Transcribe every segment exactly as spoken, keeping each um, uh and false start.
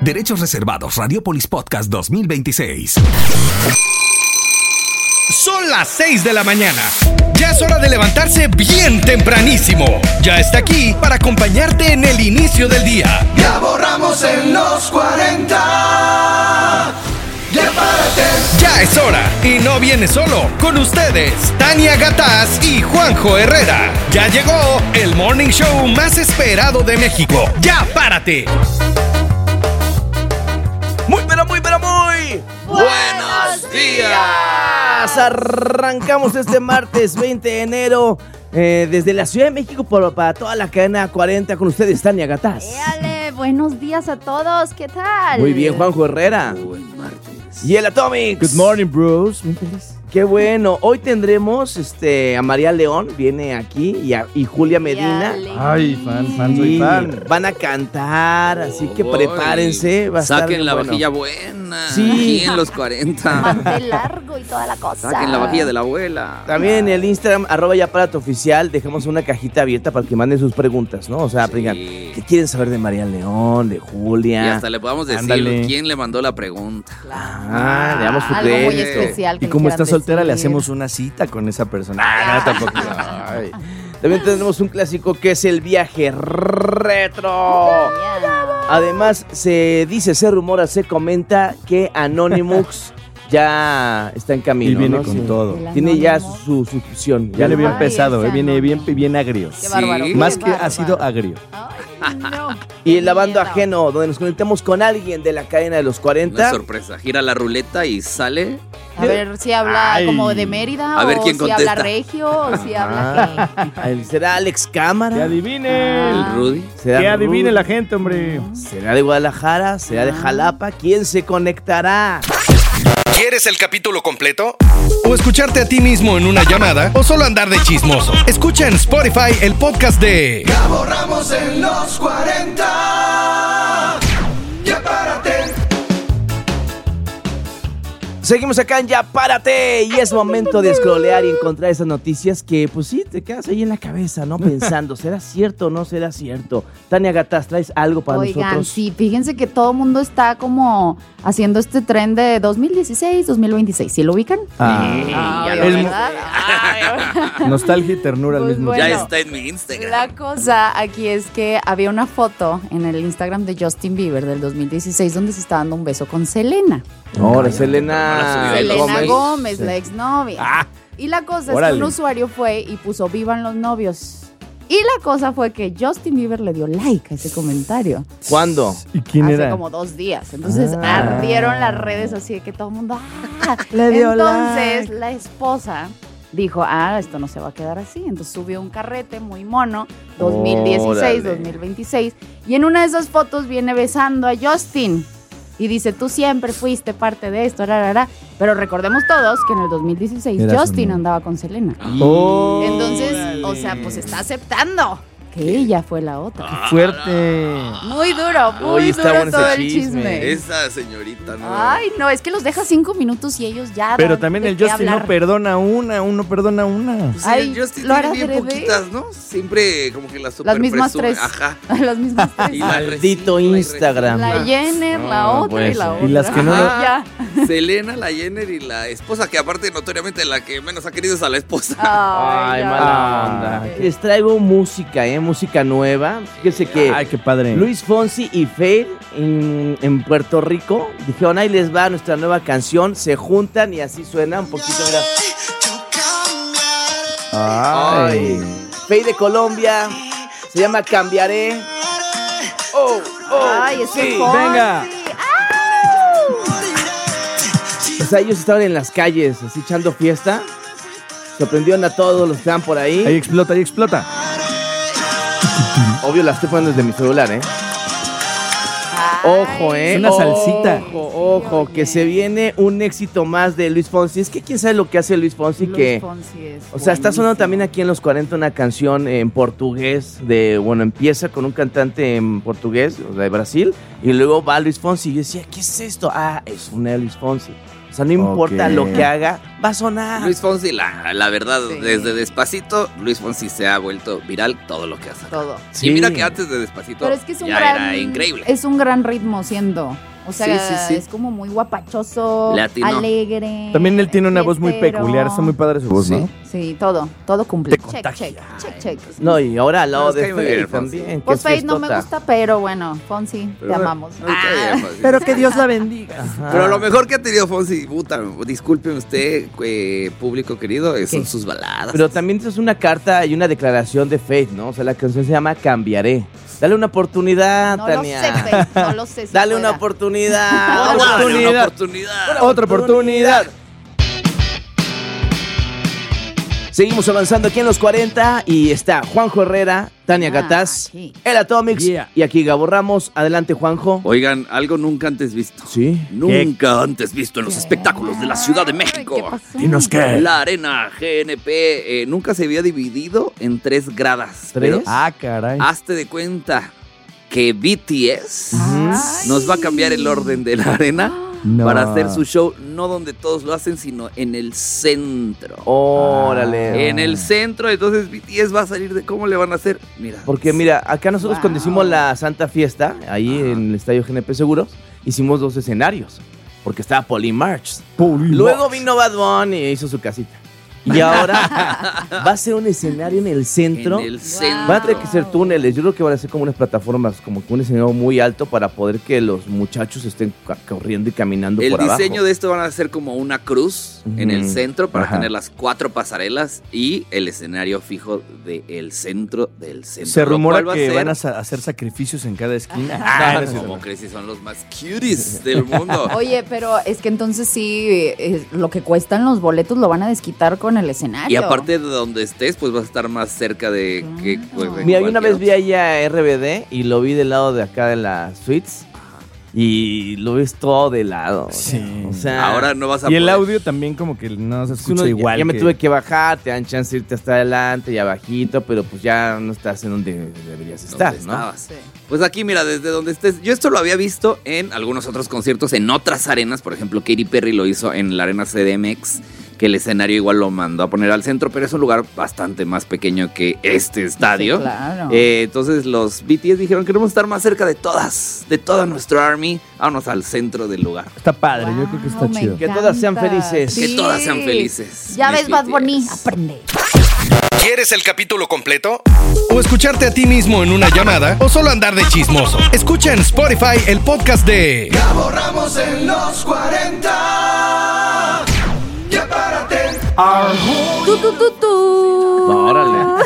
Derechos reservados. Radiopolis Podcast dos mil veintiséis. Son las seis de la mañana. Ya es hora de levantarse bien tempranísimo. Ya está aquí para acompañarte en el inicio del día. Ya borramos en los cuarenta. Ya párate. Ya es hora. Y no viene solo. Con ustedes, Tania Gataz y Juanjo Herrera. Ya llegó el morning show más esperado de México. ¡Ya párate! Muy, pero muy, pero muy ¡buenos días! Arrancamos este martes veinte de enero eh, desde la Ciudad de México por, para toda la cadena cuarenta con ustedes, Tania Gataz. ¡Éale! Buenos días a todos, ¿qué tal? Muy bien, Juanjo Herrera. Buen martes. Y el Atomics. Good morning, bros. Muy feliz. Qué bueno. Hoy tendremos este, a María León, viene aquí, y, a, y Julia Medina. Ay, fan, fan, soy Sí, fan. van a cantar, así que Uy, prepárense. Va a estar Saquen bien la bueno. vajilla buena. Sí. Aquí en los cuarenta. Mantel largo y toda la cosa. Saquen la vajilla de la abuela. También en el Instagram, arroba ya párate oficial, dejamos una cajita abierta para que manden sus preguntas, ¿no? O sea, Sí. digan, ¿qué quieren saber de María León, de Y Julia? hasta le podamos decir Ándale. quién le mandó la pregunta. Ah, le damos su Algo muy crédito. especial. que Y como quieran está soltera, le decir. hacemos una cita con esa persona. Ah, no, tampoco. Ay. También tenemos un clásico que es el viaje retro. Ya. Además, se dice, se rumora, se comenta que Anonymous ya está en camino. Y viene ¿no? con Sí. todo. El Tiene ya Anónimo. su suscripción. Ya Viene le bien Ay, pesado, ese eh, viene bien, Anónimo. bien agrio. Qué bárbaro. Sí. qué Más que bárbaro. ácido, agrio. Ay, no. Y el lavando Miedo. ajeno, donde nos conectamos con alguien de la cadena de los Una cuarenta. sorpresa. Gira la ruleta y sale. A ver si habla Ay. como de Mérida A ver o quién si contesta. habla regio o si habla qué. Él será Alex Cámara. Que adivine. El Rudy. Será Que adivine Rudy. la gente, hombre. ¿Será de Guadalajara? ¿Será de Jalapa? ¿Quién se conectará? ¿Quieres el capítulo completo? ¿O escucharte a ti mismo en una llamada? ¿O solo andar de chismoso? Escucha en Spotify el podcast de Ya borramos en los cuarenta. Ya párate. Seguimos acá en Ya Párate y es momento de scrollear y encontrar esas noticias que pues sí, te quedas ahí en la cabeza, ¿no? Pensando, ¿será cierto o no será cierto? Tania Gataz, ¿traes algo para Oigan, nosotros? sí, fíjense que todo el mundo está como haciendo este tren de dos mil dieciséis, dos mil veintiséis. ¿Sí lo ubican? Ah, Ay, es ¿verdad? Ay, nostalgia y ternura al Pues mismo bueno. Ya tiempo. está en mi Instagram. La cosa aquí es que había una foto en el Instagram de Justin Bieber del dos mil dieciséis donde se está dando un beso con Selena. Ahora, No Selena, la subió. Selena Gómez. Gómez, Sí. la exnovia. Ah, Y la cosa es órale. que un usuario fue y puso vivan los novios. Y la cosa fue que Justin Bieber le dio like a ese comentario. ¿Cuándo? ¿y quién hace era? como dos días. Entonces Ah. ardieron las redes así de que todo el mundo. ¡Ah! Le dio Entonces like. la esposa dijo, ah, esto no se va a quedar así. Entonces subió un carrete muy mono, dos mil dieciséis, Órale. dos mil veintiséis. Y en una de esas fotos viene besando a Justin. Y dice, tú siempre fuiste parte de esto, rarara. Pero recordemos todos que en el dos mil dieciséis Era su Justin novio. andaba con Selena. Oh, Entonces, o sea, pues está aceptando que ella fue la otra. qué fuerte. Muy duro, muy Oye, está duro bueno todo ese el chisme. chisme. Esa señorita, ¿no? Ay, no, es que los deja cinco minutos y ellos ya. Pero dan también de el qué Justin no hablar. perdona una, uno perdona una. Pues sí, Ay, el Justin lo tiene hará bien adrede. poquitas, ¿no? Siempre como que las super Las mismas presume. tres. Ajá. Las mismas tres. Y la Maldito recicla y Instagram. La Jenner, la No, otra puede y la ser. otra. Y las que no- Ya. recicla. Selena, la Jenner y la esposa, que aparte notoriamente la que menos ha querido es a la esposa. Ay, ya. mala onda. Les traigo música, ¿eh? Música nueva. Fíjense que Ay, qué padre. Luis Fonsi y Faye en, en Puerto Rico dijeron, ahí les va nuestra nueva canción. Se juntan y así suena un poquito, mira. Ay. Faye de Colombia, se llama Cambiaré. Oh, oh, Ay, ese sí. Fonsi. venga. O sea, ellos estaban en las calles, así echando fiesta. Sorprendieron a todos los que estaban por Ahí ahí. explota, ahí explota. Obvio, la estoy poniendo desde mi celular, ¿eh? Ojo, ¿eh? Es una salsita. Ojo, ojo, que se viene un éxito más de Luis Fonsi. Es que quién sabe lo que hace Luis Fonsi, Luis que... Fonsi es O sea, está sonando buenísimo. también aquí en Los cuarenta una canción en portugués de... Bueno, empieza con un cantante en portugués, o sea, de Brasil, y luego va Luis Fonsi. Y yo decía, ¿qué es esto? Ah, es una de Luis Fonsi. O sea, no importa Ok. lo que haga, va a sonar. Luis Fonsi, la, la verdad, Sí. desde Despacito, Luis Fonsi se ha vuelto viral todo lo que hace. Todo. Sí. Y mira que antes de Despacito Pero es que es un ya gran, era increíble. es un gran ritmo siendo. O sea, Sí, sí, sí. es como muy guapachoso, Le atinó. alegre. También él tiene una voz muy fiestero. peculiar, está muy padre su voz, Sí. ¿no? Sí, todo, todo cumple. Te Check, contagia. check, check, check. No, y ahora al lado Nos de cae muy bien Faith Fonsi. también. que Pues es Faith no me fiestota. gusta, pero bueno, Fonsi, te amamos. Ahorita Ah, ya, Fonsi. Pero que Dios la bendiga. Ajá. Pero lo mejor que ha tenido Fonsi, puta, disculpe usted, eh, público querido, eh, son ¿Qué? sus baladas. Pero también es una carta y una declaración de Faith, ¿no? O sea, la canción se llama Cambiaré. Dale una oportunidad, no lo Tania. sé, Faith, no lo sé. si Dale pueda. una oportunidad. Ah, una dale oportunidad. una oportunidad. Otra oportunidad. Seguimos avanzando aquí en los cuarenta y está Juanjo Herrera, Tania Ah, Gataz, aquí. el Atomics Yeah. y aquí Gabo Ramos. Adelante, Juanjo. Oigan, algo nunca antes visto. Sí. Nunca antes visto en los espectáculos de la Ciudad de México. Ay, ¿qué pasó? Dinos qué. La arena G N P eh, nunca se había dividido en tres gradas. ¿Tres? Pero Ah, caray. hazte de cuenta que B T S Ay. nos va a cambiar el orden de la arena No. para hacer su show, no donde todos lo hacen, sino en el centro. Órale. En el centro, entonces B T S va a salir de cómo le van a hacer. Mira. Porque mira, acá nosotros Wow. cuando hicimos la Santa Fiesta, ahí Ajá. en el Estadio G N P Seguros, hicimos dos escenarios. Porque estaba Poly March. Poli Luego March. vino Bad Bunny y hizo su casita. Y ahora va a ser un escenario en el centro. En el centro. Van a tener que ser túneles. Yo creo que van a ser como unas plataformas, como que un escenario muy alto para poder que los muchachos estén ca- corriendo y caminando El por abajo. diseño de esto van a ser como una cruz en el Ujú. centro para Ajá. tener las cuatro pasarelas y el escenario fijo del centro del centro. Se lo rumora cual va que ser- van a sa- hacer sacrificios en cada esquina. Ah, no es como cierto. crees si son los más cuties del mundo. Oye, pero es que entonces sí, eh, lo que cuestan los boletos lo van a desquitar con el escenario. Y aparte de donde estés, pues vas a estar más cerca de que pues, de Mira, yo una cualquier vez vi ahí a R B D y lo vi del lado de acá de las suites. Y lo ves todo de lado. Sí. O sea, Ahora no vas a Y el poder. audio también como que no se es escucha uno- igual. Ya me que- tuve que bajar, te dan chance de irte hasta adelante y abajito, pero pues ya no estás en donde deberías donde estar, ¿no? estabas. Sí. Pues aquí, mira, desde donde estés. Yo esto lo había visto en algunos otros conciertos, en otras arenas. Por ejemplo, Katy Perry lo hizo en la arena C D M X, que el escenario igual lo mandó a poner al centro, pero es un lugar bastante más pequeño que este estadio. Sí, claro. Eh, entonces los B T S dijeron, queremos estar más cerca de todas, de toda nuestro Army. Vámonos al centro del lugar. Está padre, yo creo que está Wow, me chido. Que todas sean encanta. felices. Que todas sean felices, Ya mis ves, Bad B T Bunny, S. aprende. ¿Quieres el capítulo completo? ¿O escucharte a ti mismo en una llamada? ¿O solo andar de chismoso? Escucha en Spotify el podcast de Gabo Ramos en los cuarenta. Ya párate. Tú, tú, tú, tú. Órale.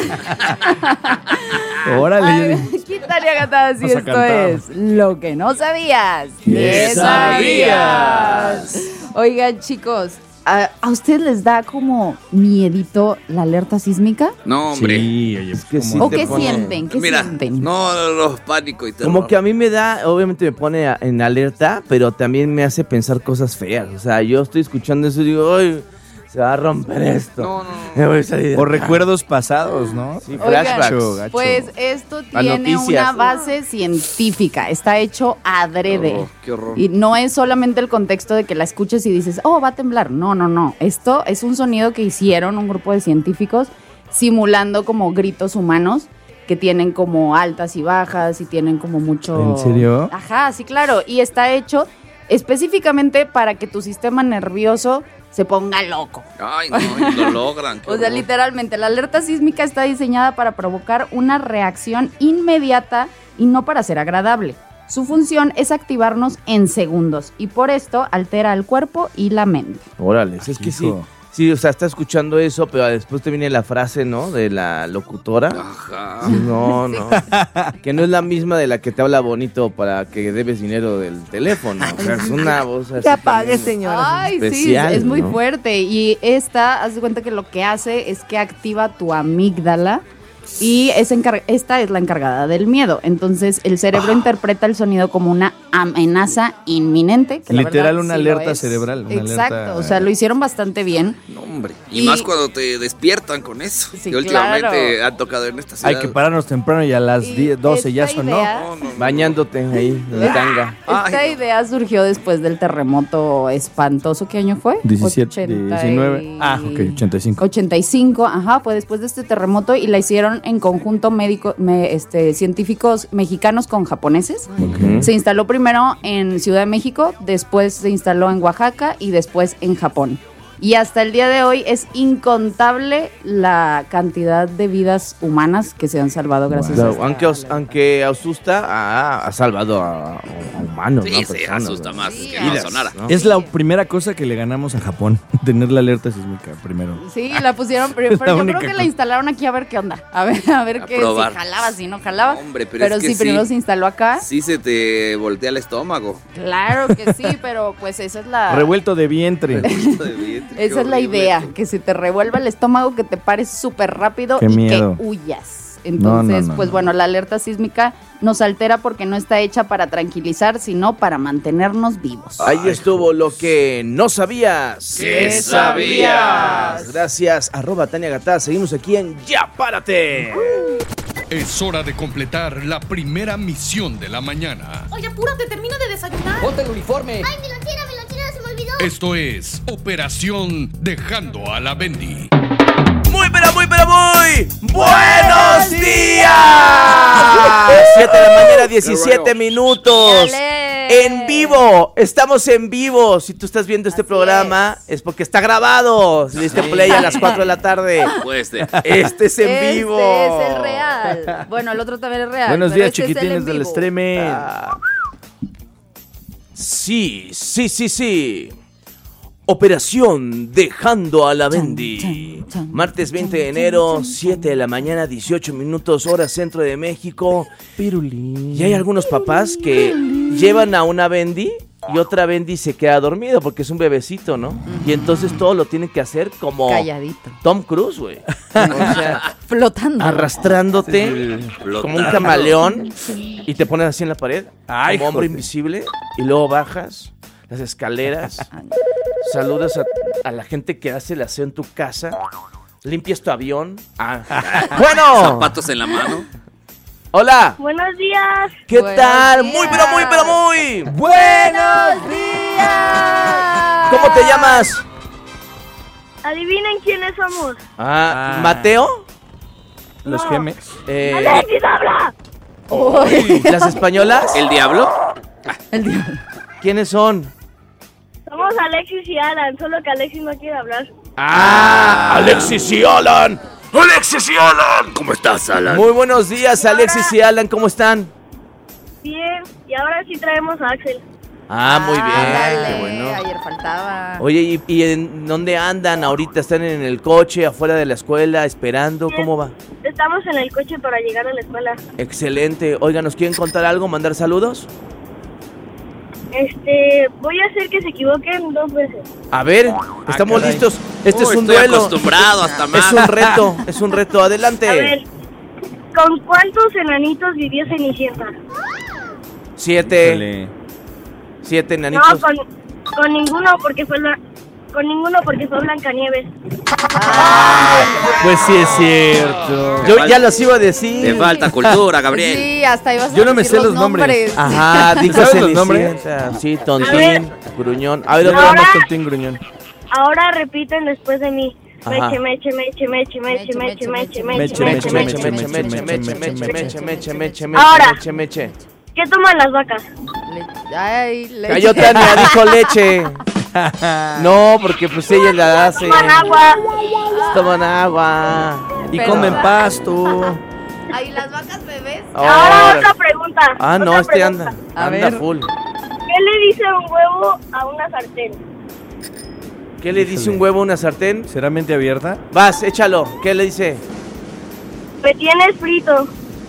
Órale. Ay, ¿qué tal, Agatha? Si Vas a esto cantar. es lo que no sabías. ¿Qué sabías? Oigan, chicos, ¿a, a ustedes les da como miedito la alerta sísmica? No, hombre. Sí, oye, Es que pues, sí ¿cómo? ¿O te qué pone- sienten? ¿Qué Mira, sienten? no, no, no, pánico y terror. Como que a mí me da, obviamente me pone a- en alerta, pero también me hace pensar cosas feas. O sea, yo estoy escuchando eso y digo, ¡ay! Se va a romper esto. No, no, no. Me voy a salir de O acá. recuerdos pasados, ¿no? Sí, Oigan, flashbacks. Gacho, gacho. Pues esto Las tiene noticias. una base científica, está hecho adrede. Oh, qué horror. Y no es solamente el contexto de que la escuches y dices, oh, va a temblar. No, no, no. Esto es un sonido que hicieron un grupo de científicos simulando como gritos humanos que tienen como altas y bajas y tienen como mucho... ¿En serio? Ajá, sí, claro. Y está hecho específicamente para que tu sistema nervioso se ponga loco. Ay, no, y lo logran. qué O sea, horror. literalmente, la alerta sísmica está diseñada para provocar una reacción inmediata y no para ser agradable. Su función es activarnos en segundos y por esto altera el cuerpo y la mente. Órale, es que sí. Hijo. Sí, o sea, está escuchando eso, pero después te viene la frase, ¿no? De la locutora. Ajá. No, no. Que no es la misma de la que te habla bonito para que debes dinero del teléfono. O sea, es una voz así. también Ay, especial, sí, es muy ¿no? fuerte. Y esta, haz de cuenta que lo que hace es que activa tu amígdala y es encar- esta es la encargada del miedo. Entonces, el cerebro interpreta el sonido como una amenaza inminente. Que la Literal, verdad una sí lo alerta es. cerebral, una Exacto, alerta- o sea, lo hicieron bastante bien. No, hombre. Y, Y- más cuando te despiertan con eso. Sí, que últimamente claro. han tocado en esta ciudad. Hay que pararnos temprano y a las Y diez, doce ya esta sonó. idea- No, no, no. Bañándote ahí en la tanga. Esta Ay, no. idea surgió después del terremoto espantoso. ¿Qué año fue? diecisiete, ochenta y- diecinueve. Ah, ok, ochenta y cinco. ochenta y cinco, ajá, fue después de este terremoto y la hicieron en conjunto médico, me- este, científicos mexicanos con japoneses. Ok. Se instaló primero en Ciudad de México, después se instaló en Oaxaca y después en Japón. Y hasta el día de hoy es incontable la cantidad de vidas humanas que se han salvado gracias a Claro, esta aunque, os- alerta. aunque asusta, ha, ha salvado a, a humanos, Sí, ¿no? se Personas, asusta ¿no? más Sí, que ah, no sonara. ¿no? Es la primera cosa que le ganamos a Japón, tener la alerta sísmica primero. Sí, la pusieron, pero, Es pero la yo única creo que cosa. la instalaron aquí a ver qué onda. A ver, a ver A qué, probar. si jalaba, si no jalaba. Hombre, pero pero es que sí, sí. primero se instaló acá. Sí se te voltea el estómago. Claro que sí, pero pues esa es la... Revuelto de vientre. Esa es la idea, que se te revuelva el estómago, que te pares súper rápido Qué y miedo. que huyas. Entonces, No, no, no, pues no. bueno, la alerta sísmica nos altera porque no está hecha para tranquilizar, sino para mantenernos vivos. Ahí estuvo lo que no sabías. ¿Qué sabías? Gracias, arroba Tania Gatá. Seguimos aquí en Ya Párate. Es hora de completar la primera misión de la mañana. Oye, apúrate, termino de desayunar. Ponte el uniforme. Ay, mi lonchera, mi lonchera, se me olvidó. Esto es Operación Dejando a la Bendy. Muy, pero muy, pero muy buenos días. siete de la mañana, diecisiete minutos. ¡Dale! En vivo, estamos en vivo. Si tú estás viendo este Así programa, es. es. porque está grabado. Si le diste play a las cuatro de la tarde. Puede ser. Este es en Este vivo. es el real. Bueno, el otro también es real. Buenos pero días, este es el chiquitines en del vivo. Extreme. Ah. Sí, sí, sí, sí. Operación Dejando a la Bendy. Chan, chan, Martes veinte de chan, enero, chan, chan, siete de la mañana, dieciocho minutos, hora centro de México. Y hay algunos papás que llevan a una Bendy y otra Bendy se queda dormido porque es un bebecito, ¿no? Y entonces todo lo tienen que hacer como Calladito. Tom Cruise, güey. O sea, Flotando. arrastrándote como un camaleón y te pones así en la pared, Ay, como hombre joder. invisible, y luego bajas las escaleras, saludas a, a la gente que hace el aseo en tu casa, limpias tu avión. Ah. Bueno, Zapatos en la mano. hola, Buenos días. ¿qué Buenos tal? días. Muy, pero muy, pero muy. ¡Buenos días! ¿Cómo te llamas? Adivinen quiénes somos. Ah, Ah. Mateo. Los No. gemes. Eh, ¡Alexis habla! Uy, ¿Las españolas? ¿El diablo? el diablo. ¿Quiénes son? Somos Alexis y Alan, solo que Alexis no quiere hablar. Ah, Alexis y Alan. Alexis y Alan. ¿Cómo estás, Alan? Muy buenos días, Alexis y Alan, ¿cómo están? Bien, y ahora sí traemos a Axel. Ah, muy bien, Ándale, qué bueno. Ayer faltaba. Oye, ¿y, y en dónde andan ahorita? ¿Están en el coche, afuera de la escuela, esperando? ¿Cómo va? Estamos en el coche para llegar a la escuela. Excelente. Oigan, ¿nos quieren contar algo, mandar saludos? Este, voy a hacer que se equivoquen dos veces. A ver, estamos caray. listos. Este Uy, es un estoy duelo. acostumbrado hasta más. Es un reto, es un reto. Adelante. A ver, ¿con cuántos enanitos vivió Cenicienta? Siete, Híjole. siete No, enanitos. con, con ninguno porque fue la, con ninguno porque fue Blancanieves. Pues sí es cierto. Yo ya los iba a decir. Te falta cultura, Gabriel. Sí, hasta ibas a Yo no me decir sé los nombres. Ajá, dijo ¿Sabes los nombres? Cenicienta. Sí, A tontín, ver. gruñón. A ver, Yo otra nada Ahora- más tontín gruñón. Ahora repiten después de mí. Ajá. Meche, meche, meche, meche, meche, meche, meche, meche, Meche, Meche, meche, meche, meche. meche, meche, meche, meche, meche, meche, meche, Ahora. meche, meche. ¿Qué toman las vacas? Le- Ay, le- Cayó Tania, dijo leche. No, porque pues ella la hace. Toman agua. Toman agua. Y Pero- comen pasto. Ay, las vacas bebés. Ahora Ahora. otra pregunta. Ah, no, otra este pregunta. anda. A Anda ver. full. ¿Qué le dice un huevo a una sartén? ¿Qué le dice Híjole. un huevo a una sartén? ¿Será mente abierta? Vas, échalo. ¿Qué le dice? Me tienes frito.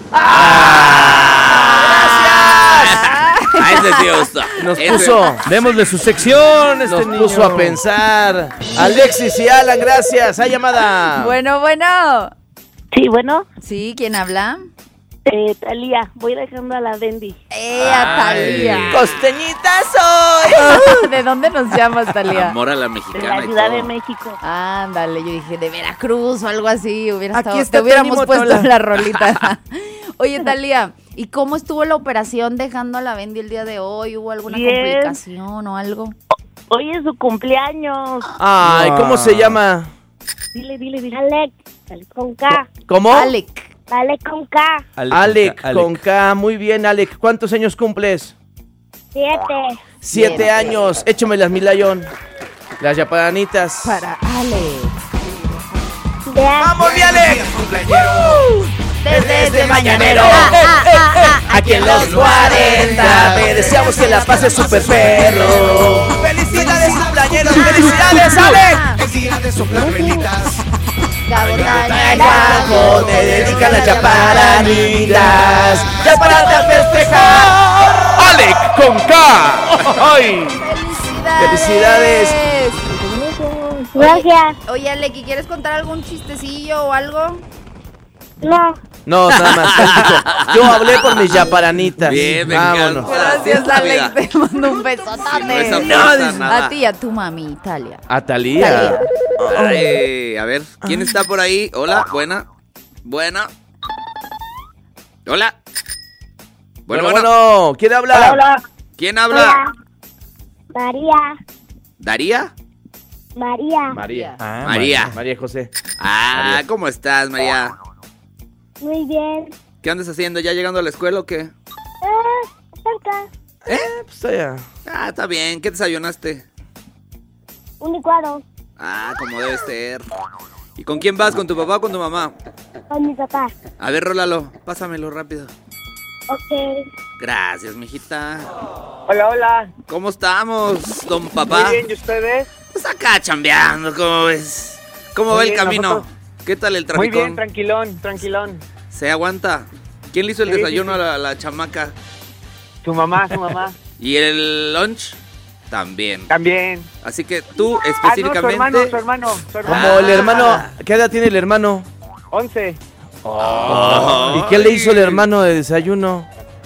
A ese sí gusta. Nos Ese- puso, Démosle su sección. Este nos niño. puso a pensar. Alexis y Alan, gracias. Hay llamada. Bueno, bueno. Sí, bueno. Sí, ¿quién habla? Eh, Talía, voy dejando a la Bendy. ¡Eh, a Talía! ¡Costeñita soy! ¿De dónde nos llamas, Talía? Amor a la De mexicana la y Ciudad todo. de México. Ándale, yo dije de Veracruz o algo así. Hubiera Aquí estado, está te hubiéramos Tony puesto Motola. la rolita. Oye, Talía, ¿y cómo estuvo la operación dejando a la Bendy el día de hoy? ¿Hubo alguna Bien. complicación o algo? Hoy es su cumpleaños. Ay, ¿cómo se llama? Dile, dile, dile. Alec, Alec con K. ¿Cómo? Alec. Alec con K. Alec, con K. Muy bien, Alec. ¿Cuántos años cumples? Siete. Siete Bien. años. Échame las milayón. Las yaparanitas. Para Alec. De ¡Vamos, mi Alec! Desde Desde mañanero. Ah, ah, ah, ah, Aquí en los cuarenta. Te deseamos que la pases super perro. ¡Felicidades, cumpleaños! ¡Felicidades, Alec! Es día de soplar velitas. Gabo, Tania, Abajo te dedican las yaparanitas. Ya para festejar. Alec con K. ¡Ay! ¡Felicidades! ¡Felicidades! Gracias. Oye, Alec, ¿y quieres contar algún chistecillo o algo? No. No, nada más. Tantito. Yo hablé por mis yaparanitas. Bien, me Vámonos. encanta. Gracias, Así es la vida. Alec. Te mando un besotote. No es a fuerza, nada. A ti y a tu mami, Italia. A Talía. Ay, a ver, ¿quién está por ahí? Hola, buena. Buena. Hola. Bueno, Bueno, bueno. bueno. ¿Quién habla? Hola, hola. ¿Quién habla? Hola. María. ¿Daría? María. María. Ah, María. María José. Ah, María. ¿cómo estás, María? Muy bien. ¿Qué andas haciendo? ¿Ya llegando a la escuela o qué? Ah, cerca. Eh, pues allá. Ah, está bien. ¿Qué desayunaste? Un licuado. Ah, como debe ser. ¿Y con quién vas? ¿Con tu papá o con tu mamá? Con mi papá. A ver, rólalo. Pásamelo rápido. Ok. Gracias, mijita. Hola, hola. ¿Cómo estamos, don papá? Muy bien, ¿y ustedes? Pues acá chambeando, ¿cómo ves? ¿Cómo Muy va el bien, camino? nosotros- ¿Qué tal el Muy traficón? bien, tranquilón, tranquilón. ¿Se aguanta? ¿Quién le hizo el Sí, sí, desayuno sí. a la, la chamaca? Su mamá, su mamá. ¿Y el lunch? También. También. Así que tú Ah, no, su específicamente... hermano, su hermano, su hermano. Como el Ah. hermano. ¿Qué edad tiene el hermano? Once. ¿Y qué le hizo el hermano de desayuno?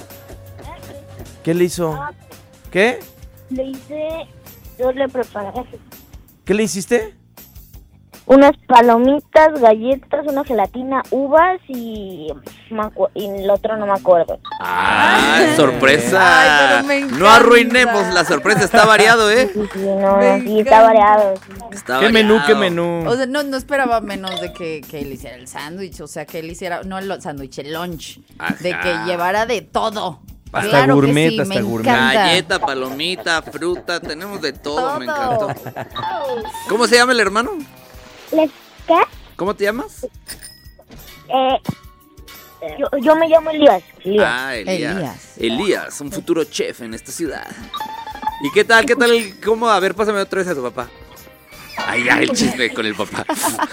¿Qué le hizo? ¿Qué? Le hice. Yo le preparé ¿Qué le hiciste? unas palomitas, galletas, una gelatina, uvas y, me acu- y el otro no me acuerdo. ¡Ah, sorpresa! Ay, pero me no encanta. arruinemos la sorpresa, está variado, ¿eh? Sí, sí, no, Me sí, está encanta. variado. Está ¿Qué menú, variado. qué menú? O sea, no, no esperaba menos de que, que él hiciera el sándwich, o sea, que él hiciera, no el sándwich, el lunch, Ajá. de que llevara de todo. Hasta Claro que gourmet, sí, hasta me gourmet. encanta. Galleta, palomita, fruta, tenemos de todo, me Todo. encantó. ¿Cómo se llama el hermano? ¿Les qué? ¿Cómo te llamas? Eh, yo, yo me llamo Elías. Elías. Ah, Elías. Elías. Elías, un futuro chef en esta ciudad. ¿Y qué tal? ¿Qué tal? el- ¿Cómo? A ver, pásame otra vez a tu papá. Ay, ya, el chisme con el papá.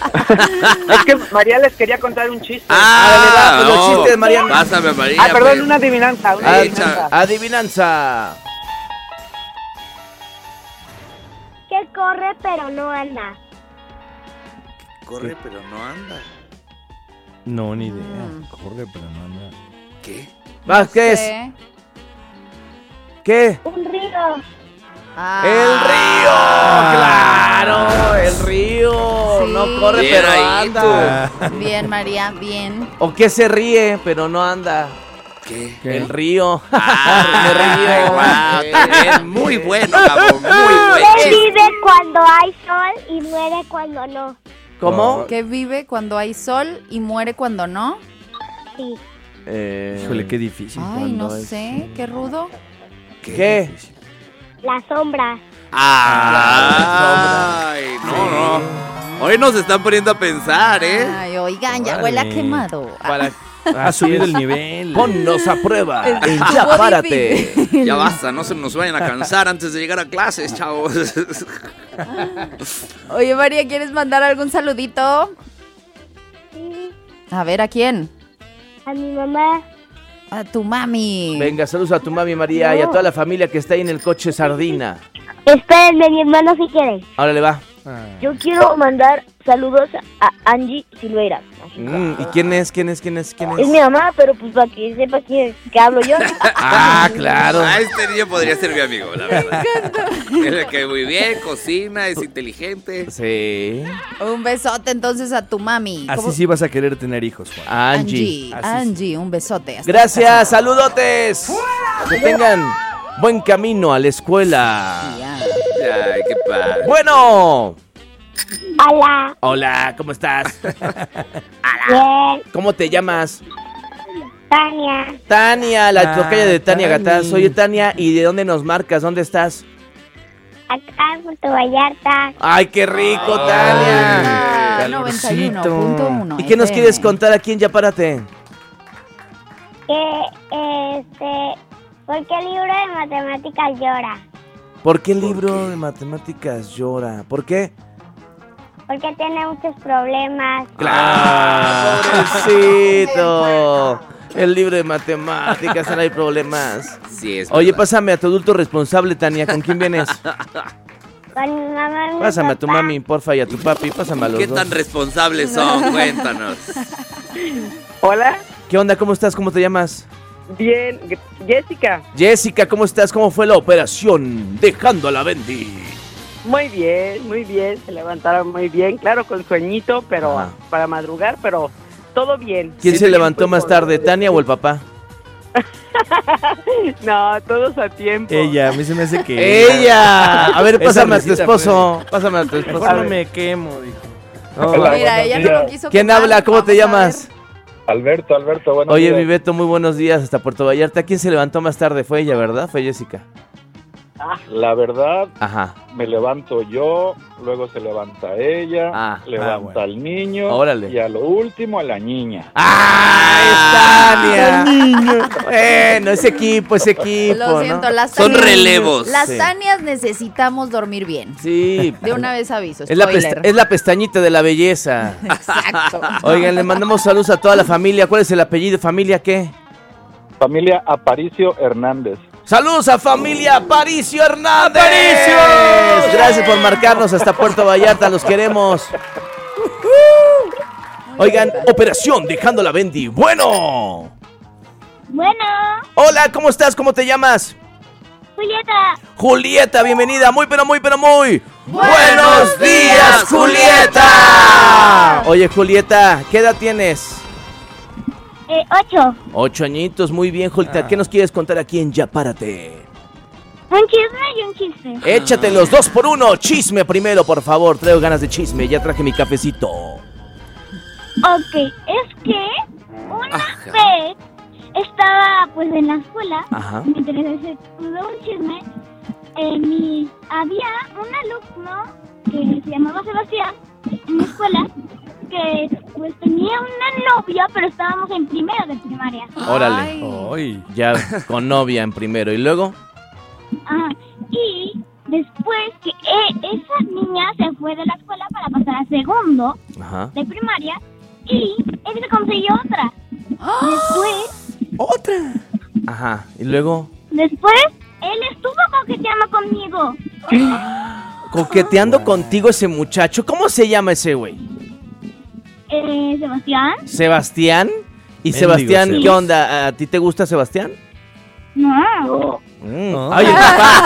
Es que María les quería contar un chiste. Ah, pues, los chistes, Mariano. Pásame a María. Ah, perdón, pues. una adivinanza, una Ah, adivinanza. Adivinanza. Que corre pero no anda. Corre, pero no anda. No, ni idea. Mm. Corre, pero no anda. ¿Qué? ¿Más qué es? Sí. ¿Qué? Un río. Ah. ¡El río! ¡Claro! ¡El río! Sí. No corre, Bien pero ahí, anda. Bien, María, bien. ¿O qué se ríe, pero no anda? ¿Qué? ¿Qué? El río. Ah, Me río. guau, también muy bueno, Gabo, muy buen Que chiste. vive cuando hay sol y muere cuando no. ¿Cómo? Que vive cuando hay sol y muere cuando no. Sí. Eh, Híjole, qué difícil. Ay, no cuando es- sé, qué rudo. ¿Qué? La sombra. Ay, no, no. Hoy nos están poniendo a pensar, ¿eh? Ay, oigan, ya Órale. huele a quemado. Para... Ha subido el nivel. Ponnos a prueba. Es- En estuvo Ya párate. difícil. Ya basta, no se nos vayan a cansar antes de llegar a clases, chavos. Oye, María, ¿quieres mandar algún saludito? Sí. A ver, ¿a quién? A mi mamá. A tu mami. Venga, saludos a tu mami María y a toda la familia que está ahí en el coche Sardina. Espérenme, mi hermano si quiere. Ahora le va. Yo quiero mandar saludos a Angie Silveira. Mm, ¿Y quién es? ¿Quién es? ¿Quién es? ¿Quién Es es? mi mamá, pero pues para que sepa que, que hablo yo. Ah, claro. Ah, este niño podría ser mi amigo, la verdad. Él le cae muy bien, cocina, es inteligente. Sí. Un besote entonces a tu mami. Así ¿Cómo? sí vas a querer tener hijos, Juan. Angie. Angie, Así Angie, un besote. Hasta Gracias, saludotes. Que tengan buen camino a la escuela. Ya. Ay, qué padre. Bueno. Hola. Hola, ¿cómo estás? Bien. ¿Cómo te llamas? Tania. Tania, la Ah, tocaya de Tania Tani. Gataz. Oye, Tania, ¿y de dónde nos marcas? ¿Dónde estás? Acá en Puerto Vallarta. ¡Ay, qué rico, Tania! Ah, noventa y uno punto uno. ¿Y qué nos F M. quieres contar aquí en Ya Párate? Que, este, ¿por qué el libro de matemáticas llora? ¿Por qué el libro de matemáticas llora? ¿Por qué? Porque tiene muchos problemas. ¡Claro! ¡Pobrecito! El libro de matemáticas, no hay problemas. Sí, es Oye, verdad. pásame a tu adulto responsable, Tania. ¿Con quién vienes? Con mi mamá y mi Pásame a tu papá. mami, porfa, y a tu papi. Pásame a los ¿Qué dos. tan responsables son? Cuéntanos. Hola, ¿Qué onda? ¿Cómo estás? ¿Cómo te llamas? bien, Jessica. Jessica, ¿cómo estás? ¿Cómo fue la operación? Dejando a la Bendy. Muy bien, muy bien, se levantaron muy bien, claro, con sueñito, pero Ajá. para madrugar, pero todo bien. ¿Quién Sí, se bien, levantó pues, más por- tarde, Tania o el papá? No, todos a tiempo. Ella, a mí se me hace que... ¡Ella! A ver, Esa pásame a tu risita esposo. Pásame a tu esposo. Mejor no me quemo, dijo. No, Hola. Mira, buenos ella días. no lo quiso ¿Quién quemar, habla? ¿Cómo te vamos a llamas? ver. Alberto, Alberto, bueno. Oye, mi Beto, muy buenos días hasta Puerto Vallarta. ¿Quién se levantó más tarde? Fue ella, ¿verdad? Fue Jessica. La verdad, Ajá. me levanto yo, luego se levanta ella, Ah, levanta ah, bueno. al niño Órale. y a lo último a la niña. ¡Ah, Tania! Bueno, ese equipo, ese equipo, Lo siento, ¿no? las Son Tanias- relevos. Las Sí. Tanias necesitamos dormir bien. Sí. De una vez aviso, Es la, spoiler. pesta- es la pestañita de la belleza. Exacto. Oigan, le mandamos saludos a toda la familia. ¿Cuál es el apellido? ¿Familia qué? Familia Aparicio Hernández. Saludos a familia Aparicio Hernández. ¡Aparicio! Gracias por marcarnos hasta Puerto Vallarta, los queremos. Oigan, operación Dejando la Bendy. Bueno. Bueno, Hola, ¿cómo estás? ¿Cómo te llamas? Julieta. Julieta, bienvenida. Muy, pero muy, pero muy. ¡Buenos días, Julieta! Oye, Julieta, ¿qué edad tienes? Eh, ocho. Ocho añitos, muy bien, Julieta. ¿Qué nos quieres contar aquí en Ya Párate? Un chisme y un chisme. Échate los dos por uno. Chisme primero, por favor. Traigo ganas de chisme. Ya traje mi cafecito. Ok, es que una Ajá. vez estaba pues en la escuela, Ajá. mientras se tuve un chisme, eh, mi, había un alumno que se llamaba Sebastián en la escuela que pues tenía una novia, pero estábamos en primero de primaria. Órale. Ay. Ay. Ya con novia en primero. ¿Y luego? Ajá. Y después que eh, esa niña se fue de la escuela para pasar a segundo Ajá. de primaria y él se consiguió otra. Después, ¡Otra! Ajá. ¿Y luego? después, él estuvo coqueteando conmigo. Coqueteando contigo ese muchacho. ¿Cómo se llama ese güey? Eh, Sebastián, ¿Sebastián? ¿Y Mendigo Sebastián, qué Sebas. onda? ¿A ti te gusta Sebastián? no. Mm. Oh. Ay, el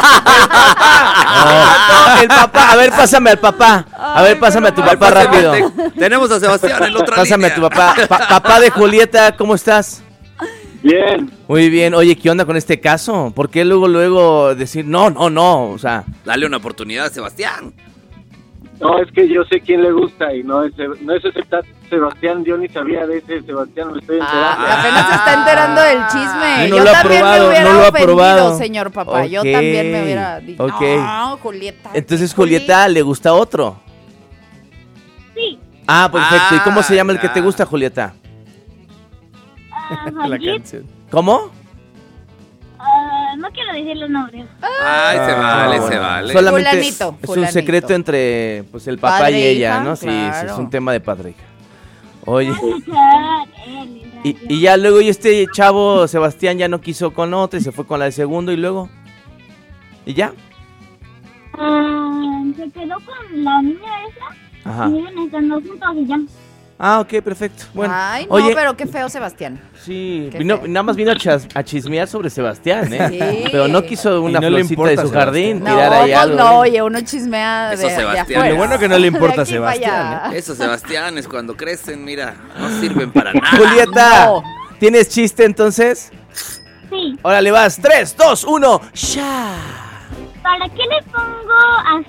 papá. El papá. A ver, pásame al papá. A ver, pásame a tu papá rápido. Te- Tenemos a Sebastián en la otra Pásame a línea. tu papá. Pa- papá de Julieta, ¿cómo estás? Bien, Muy bien. Oye, ¿qué onda con este caso? ¿Por qué luego, luego decir no, no, no? O sea, Dale una oportunidad a Sebastián. no, es que yo sé quién le gusta y no es, no es ese ta- Sebastián, yo ni sabía de ese Sebastián, me estoy enterando. Ah, apenas se está enterando del chisme. Y no Yo lo ha también probado, me hubiera no lo ha ofendido, probado. señor papá. Yo Ok, también me hubiera dicho. ok. No, Julieta. entonces Juli. Julieta le gusta otro. Sí. Ah, perfecto. ¿Y cómo se llama el que Ah, te ya. gusta, Julieta? Ah, La Majid, canción. ¿Cómo? ah, no quiero decir los nombres. Ay, se Ah, vale, bueno. se vale. Solamente Fulanito, es un fulanito. secreto entre pues el papá Padre y e ella, hija, ¿no? Sí, sí, es claro. un tema de padre e hija. Oye, Ah, él, y, y ya luego y este chavo Sebastián ya no quiso con otra y se fue con la de segundo y luego. ¿Y ya? Ah, se quedó con la niña esa. Ajá. Y siguen estando juntos y ya. Ah, ok, perfecto. Bueno, Ay, no, oye, pero qué feo, Sebastián. sí, qué vino- feo. nada más vino a, chas- a chismear sobre Sebastián, ¿eh? Sí. Pero no quiso una Y no le florcita importa de su Sebastián. jardín, No, tirar ahí pues algo. no, ¿eh? oye, uno chismea de, Eso, de Sebastián. afuera. Lo bueno que no le importa De a aquí para Sebastián, allá. Esos Sebastianes cuando crecen, mira, no sirven para nada. Julieta, No. ¿tienes chiste entonces? Sí. Órale, vas. tres, dos, uno. ¡Ya! ¿Para qué le pongo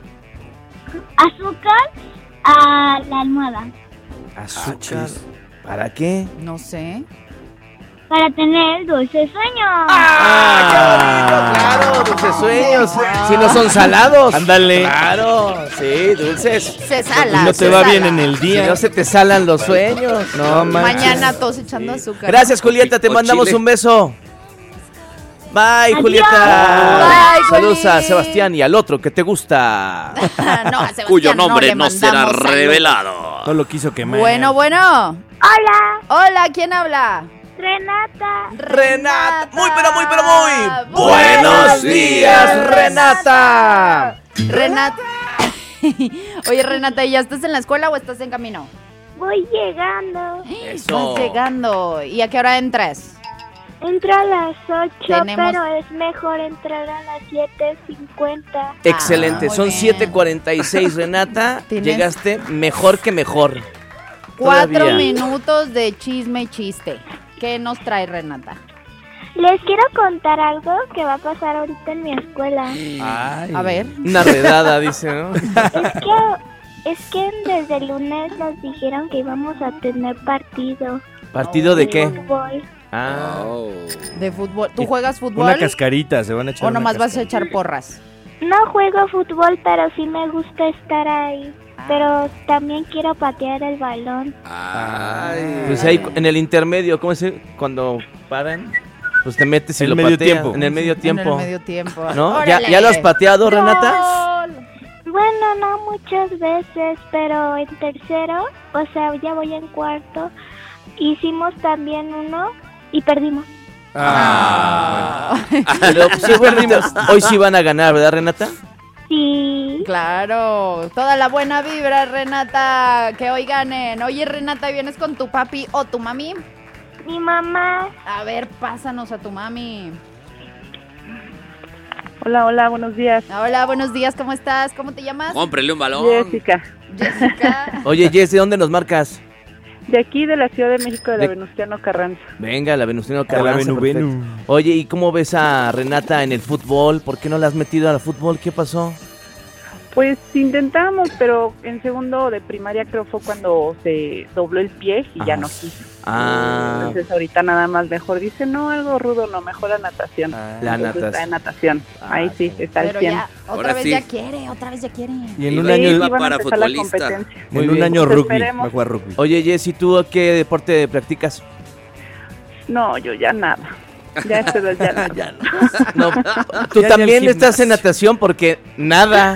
az- azúcar a la almohada? Azúcar. ¿Para qué? No sé. Para tener dulces sueños. ¡Ah, qué bonito! Claro, dulces sueños. Si no son salados. Ándale. Claro, sí, dulces. Se sala. Y no se te va sala. bien en el Si día. no se te salan los sueños. No manches. Mañana todos echando azúcar. Gracias, Julieta. Te O mandamos chile. un beso. Bye, Adiós. Julieta. Bye, Saludos a Juli. Sebastián y al otro que te gusta. no, a Sebastián Cuyo no nombre le no, será mandamos saludos. revelado. No lo quiso quemar. Bueno, bueno. Hola, Hola, ¿quién habla? Renata. Renata. Muy, pero muy, pero muy. Buenos Buenos días, Renata. Renata. Oye, Renata, ¿y ya estás en la escuela o estás en camino? Voy llegando. Eso. Estás llegando. ¿Y a qué hora entras? Entro a las ocho, Tenemos- pero es mejor entrar a las siete cincuenta. Excelente, Ah, muy son bien. siete cuarenta y seis, Renata. Tienes- Llegaste mejor que mejor. Cuatro Todavía. minutos de chisme y chiste. ¿Qué nos trae Renata? Les quiero contar algo que va a pasar ahorita en mi escuela. Ay. A ver. Una redada, dice, ¿no? Es que, es que desde el lunes nos dijeron que íbamos a tener partido. ¿Partido de qué? Fútbol. Ah, Oh. De fútbol. ¿Tú juegas fútbol? Una cascarita, se van a echar ¿O una nomás vas a cascarita. echar porras? No juego fútbol, pero sí me gusta estar ahí. Pero también quiero patear el balón. Ay. pues ahí en el intermedio, ¿cómo se cuando paran? Pues te metes y El lo medio pateas. tiempo. En el medio tiempo. En el medio tiempo. ¿No? ¿Ya, Órale. ¿Ya lo has pateado, Renata? Gol. Bueno, no muchas veces, pero en tercero, o sea, ya voy en cuarto. Hicimos también uno y perdimos. Ah, Pero pues, seguramente hoy sí van a ganar, ¿verdad, Renata? Sí. Claro, toda la buena vibra, Renata, que hoy ganen. Oye, Renata, ¿vienes con tu papi o tu mami? Mi mamá. A ver, pásanos a tu mami. Hola, hola, buenos días. Hola, buenos días, ¿cómo estás? ¿Cómo te llamas? Cómprele un balón. Jessica, Jessica. Oye, Jess, ¿de dónde nos marcas? de aquí de la Ciudad de México, de la De- Venustiano Carranza. Venga, la Venustiano la Carranza. Venu, perfecto. Venu. Oye, ¿y cómo ves a Renata en el fútbol? ¿Por qué no la has metido al fútbol? ¿Qué pasó? Pues intentamos, pero en segundo de primaria creo fue cuando se dobló el pie y ya Ajá. no quiso. Ah, Entonces ahorita nada más mejor dice, no, algo rudo, no, mejor la natación. la Entonces, natación. está en natación. Ahí sí, está al Pero cien. ya, otra Ahora vez sí. ya quiere, otra vez ya quiere. Y en Iba- un Sí, año, iba van a para empezar la futbolista. competencia. Muy en un bien. año Pues rugby. esperemos. Va a jugar rugby. Oye, Jess, ¿y tú qué deporte practicas? No, yo ya nada. Ya esto ya nada. Ya no. No, tú Ya ni también al estás en gimnasio. natación porque nada.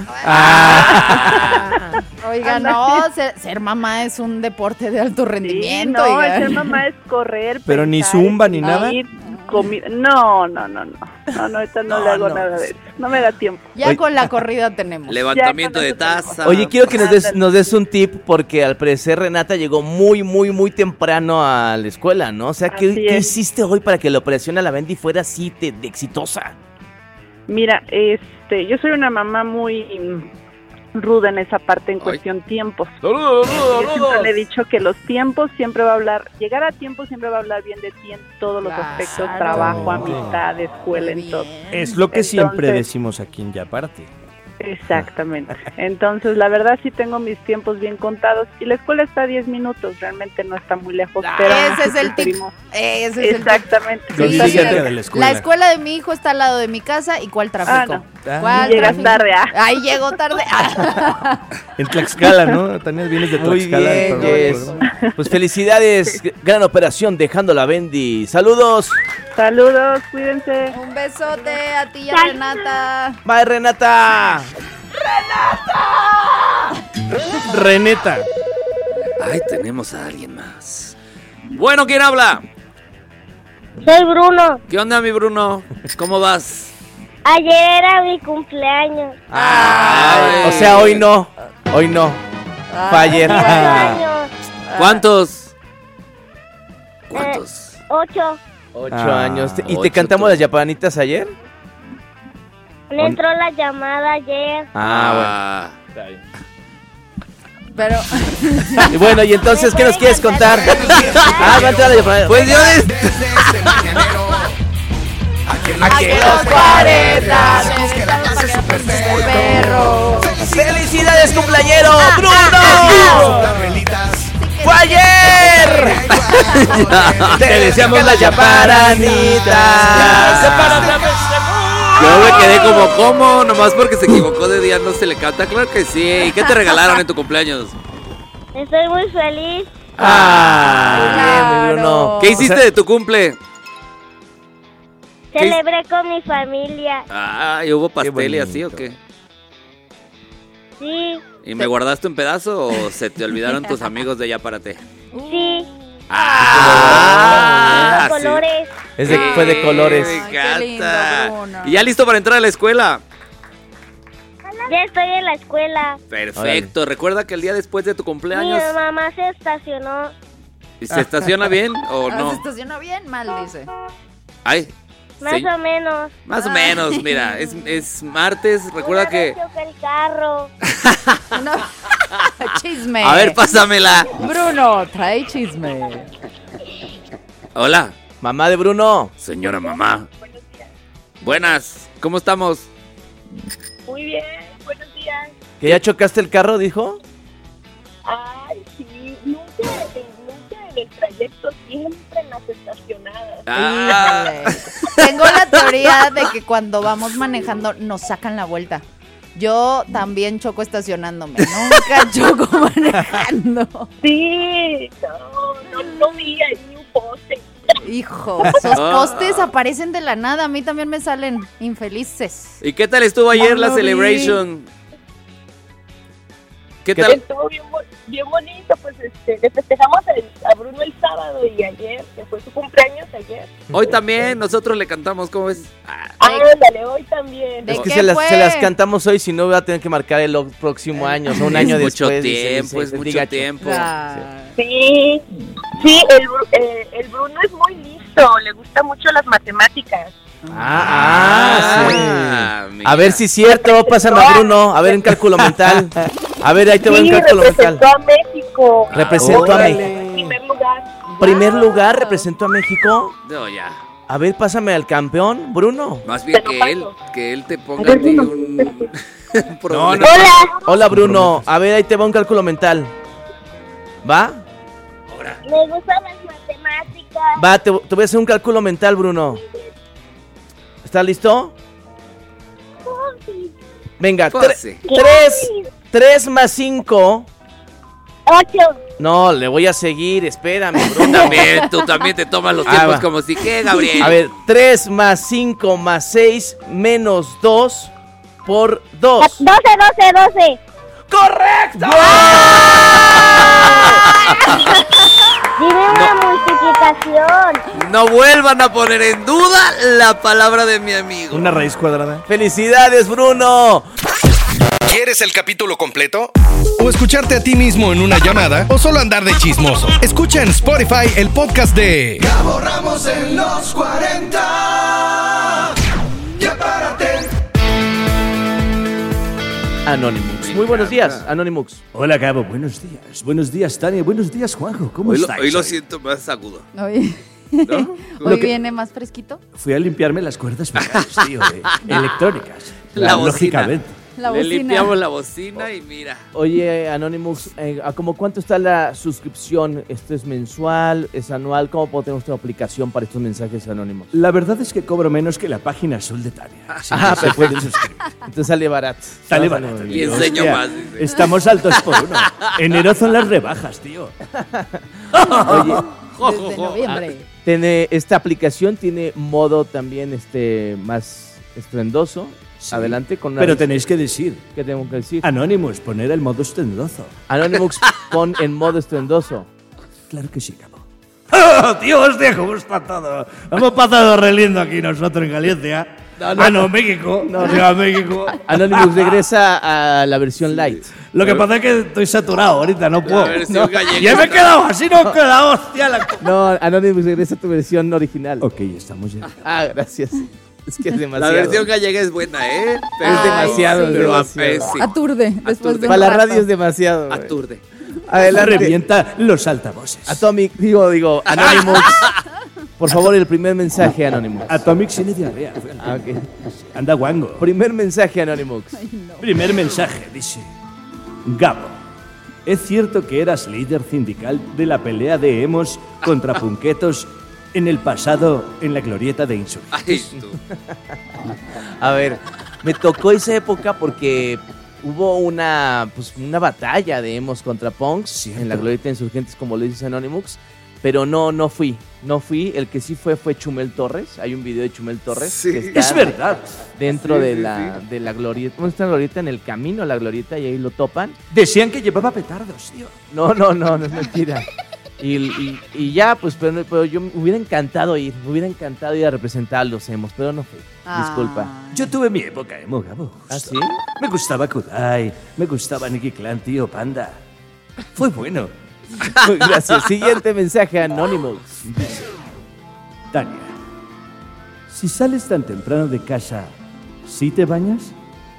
Ah. Oiga, Anda, no, ser, ser mamá es un deporte de alto Sí, rendimiento. no, oiga. ser mamá es correr. Pero ni pensar, zumba ni nada. ir, comi- No, no, no, no. No, no, ahorita no, No, le hago no. nada de eso. No me da tiempo. Ya con la corrida tenemos. Levantamiento Ya de con eso tenemos. taza. Oye, quiero que nos des, ándale. nos des un tip porque al parecer Renata llegó muy, muy, muy temprano a la escuela, ¿no? O sea, ¿qué, Así ¿qué es. hiciste hoy para que la operación a la Bendy fuera así de, de exitosa? Mira, este, yo soy una mamá muy mm, ruda en esa parte en cuestión tiempos. ¡Saludos, Yo siempre le he dicho que los tiempos siempre va a hablar, llegar a tiempo siempre va a hablar bien de ti en todos los Claro. aspectos, trabajo, amistad, escuela, Muy en todo. bien. Es lo que siempre Entonces- decimos aquí en Ya Parte. Exactamente. Entonces, la verdad sí tengo mis tiempos bien contados y la escuela está a diez minutos, realmente no está muy lejos, Ah, pero ese es el tip. preferimos- Ese es el tip. Exactamente. Sí, Consigue sí, cerca sí. de la escuela. La escuela de mi hijo está al lado de mi casa. ¿Y cuál tráfico? Ah, no. Ah, ¿Cuál y llegas tráfico? tarde, ¿ah? Ahí llegó tarde. En Tlaxcala, ¿no? También vienes de Muy Tlaxcala. bien, pero- Jess. Pues felicidades, gran operación dejando la Bendy. Saludos. Saludos, cuídense. Un besote a ti y a Saludos. Renata. Bye, Renata. Reneta. Ay, tenemos a alguien más. Bueno, ¿quién habla? Soy Bruno. ¿Qué onda, mi Bruno? ¿Cómo vas? Ayer era mi cumpleaños. Ay, o sea, hoy no. Hoy no. Fue ayer. Ocho años. ¿Cuántos? ¿Cuántos? Eh, ocho. Ocho Ah, años. ¿Y ocho te cantamos tú. las yapanitas ayer? Me entró la llamada ayer. Ah, Ah, Pero bueno. Y bueno, y entonces, ¿qué nos quieres contar? Ah, va a entrar la yapanita. pues yo des- aquí los cuarenta, perro. ¡Felicidades, cumpleañero! ¡Bruno! ¡Fue ayer! Te deseamos la yaparanita. yo me quedé como, ¿cómo? Nomás porque se equivocó de día no se le canta. Claro que sí. ¿Y qué te regalaron en tu cumpleaños? Estoy muy feliz. Ah, bien, mi Bruno. ¿Qué hiciste de tu cumple? ¿Qué? Celebré con mi familia. Ah, ¿y hubo pastel y así o bonito. qué? Sí, ¿Y me guardaste un pedazo o se te olvidaron tus amigos de ya párate? sí. Ah, Tengo sí. colores. Es de, fue de colores. Me Ay, qué lindo, encanta. Bruno. ¿Y ya listo para entrar a la escuela? Ya estoy en la escuela. Perfecto. Recuerda que el día después de tu Mi cumpleaños, mamá se estacionó. ¿se estaciona bien o Ah, no? Se estaciona bien, mal, dice. Ay, Más sí. o menos. Más o menos, mira, es, es martes, recuerda Una que... vez choqué el carro. Una- Chisme. A ver, pásamela. Bruno, trae chisme. Hola, Mamá de Bruno. señora mamá. Buenas, ¿cómo estamos? Muy bien, buenos días. ¿Que ya chocaste el carro, dijo? Ay, sí, nunca, nunca en el trayecto, siempre en las estacionadas. Ah, Híjole. Tengo la teoría de que cuando vamos manejando nos sacan la vuelta. Yo también choco estacionándome, nunca choco manejando. Sí, no, no, no vi ahí un poste. Hijo, esos postes aparecen de la nada, a mí también me salen infelices. ¿y qué tal estuvo ayer No la lo vi. celebration? ¿Qué ¿Qué tal? Estuvo bien, bo- bien bonito, pues este, le festejamos el- a Bruno el sábado y ayer, que fue su cumpleaños ayer. Hoy también nosotros le cantamos, ¿cómo ves? Ah, Ándale, hoy también. ¿De Es que qué se las, fue? se las cantamos hoy, si no va a tener que marcar el o- próximo año, no un año es después. mucho dice, tiempo, dice, es dice, mucho digacho. tiempo. Ah, Sí, sí, el, Bru- eh, el Bruno es muy listo, le gustan mucho las matemáticas. Ah, ah, sí. Ah, mira. A ver si es cierto, pásame a Bruno, a ver en cálculo mental. A ver, ahí te voy en Sí, cálculo mental. representó a México. Representó a Órale. México. En primer lugar. Primer lugar, representó a México. No, ya. A ver, pásame al campeón, Bruno. Más bien Te lo que él, paso. que él te ponga a ti un, un problema. Hola, Hola, Bruno. A ver, ahí te va un cálculo mental. ¿Va? me gustan las matemáticas. Va, te, te voy a hacer un cálculo mental, Bruno. ¿Estás listo? Venga, tre- Fácil. tres, tres más cinco. Ocho. No, le voy a seguir, espérame, Tú Bruno. también, tú también te tomas los Ah, tiempos va. como si, ¿qué, Gabriel? A ver, tres más cinco más seis menos dos por dos. Doce, doce, doce. ¡Correcto! Dime una multiplicación. No vuelvan a poner en duda la palabra de mi amigo. Una raíz cuadrada. ¡Felicidades, Bruno! ¿Quieres el capítulo completo? ¿O escucharte a ti mismo en una llamada? ¿O solo andar de chismoso? Escucha en Spotify el podcast de Gabo Ramos en los cuarenta. Ya párate. Anonymous. Muy buenos días, Anonymous. Hola, Gabo. Buenos días. Buenos días, Tania. Buenos días, Juanjo. ¿Cómo Hoy lo, estáis? hoy lo hoy? siento más agudo. Hoy, ¿No? hoy Lo que- viene más fresquito. Fui a limpiarme las cuerdas vocales, tío, eh, electrónicas. La bocina. Lógicamente. La Le bocina. limpiamos la bocina y mira. Oye, Anonymous, eh, ¿a cómo cuánto está la suscripción? ¿Esto es mensual? ¿Es anual? ¿Cómo puedo tener nuestra aplicación para estos mensajes anónimos? La verdad es que cobro menos que la página azul de Tania. Así Ah, que se pueden suscribir. Entonces sale barato. Sale Ah, barato. muy Y bien. enseño Hostia, más, dice. Estamos altos por uno. Enero son las rebajas, tío. Oye, Desde noviembre. tiene, esta aplicación tiene modo también este más estruendoso. Sí. Adelante con una Pero lista. tenéis que decir, ¿Qué tengo que decir? Anonymous, poner el modo estendozo. Anonymous, pon en modo estruendoso. Claro que sí, Gabo. ¡Oh, tío, hostia, cómo está todo! Hemos pasado re lindo aquí nosotros en Galicia. No, no. Ah, no, México. No, no. Llega a México. Anonymous regresa a la versión light. Lo que pasa es que estoy saturado ahorita, no puedo. versión No. gallega Ya me he está- quedado así, no he quedado, hostia. La... No, Anonymous regresa a tu versión original. Ok, estamos ya. Ah, gracias. Es que es La demasiado. versión gallega es buena, ¿eh? Pero Es demasiado, es pero, demasiado. eh, sí. Aturde. Después Aturde. de un Para la rato. radio es demasiado. güey. Aturde. Adelante. Revienta los altavoces. Atomic, digo, digo, Anonymous. Por favor, el primer mensaje, Anonymous. Atomic tiene diarrea. Ah, ok. Anda guango. Primer mensaje, Anonymous. Primer mensaje, dice. Gabo, ¿es cierto que eras líder sindical de la pelea de emos contra punquetos en el pasado en la glorieta de Insurgentes? Ay, tú. A ver, me tocó esa época porque hubo una, pues, una batalla de emos contra punks Cierto. en la glorieta de Insurgentes, como lo dice Anonymous. Pero no, no fui. No fui. El que sí fue fue Chumel Torres. Hay un video de Chumel Torres. Sí. que está Es verdad. Dentro Sí, de, sí, la, de la glorieta. Bueno, está la glorieta en el camino a la glorieta y ahí lo topan. Decían que llevaba petardos, tío. No, no, no, no es mentira. Y, y, y ya, pues, pero, no- pero yo me hubiera encantado ir. Me hubiera encantado ir a representar a los emos, pero no fui. Disculpa. Ay. Yo tuve mi época emo, Gabo. ¿Ah, sí? Me gustaba Kudai, me gustaba Nicky Clan, tío, Panda. Fue bueno. Gracias. Siguiente mensaje, Anonymous. Tania, si sales tan temprano de casa, ¿sí te bañas?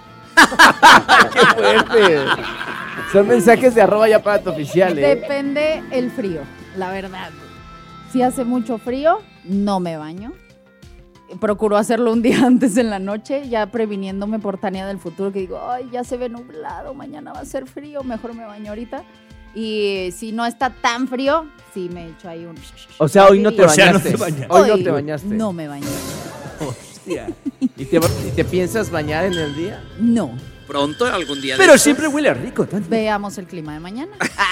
¡Qué fuerte! Son mensajes de arroba ya para tu oficial, ¿eh? Depende el frío, la verdad. Si hace mucho frío, no me baño. Procuro hacerlo un día antes en la noche, ya previniéndome por Tania del futuro, que digo, ay, ya se ve nublado, mañana va a ser frío, mejor me baño ahorita. Y si no está tan frío, sí me echo ahí un... O sea, hoy no te O sea, no bañaste. te bañaste. Hoy no Hoy te bañaste. No me bañé. Hostia. ¿Y te, y te piensas bañar en el día? No. Pronto, algún día. de Pero estos. siempre huele a rico, Tania. Veamos el clima de mañana.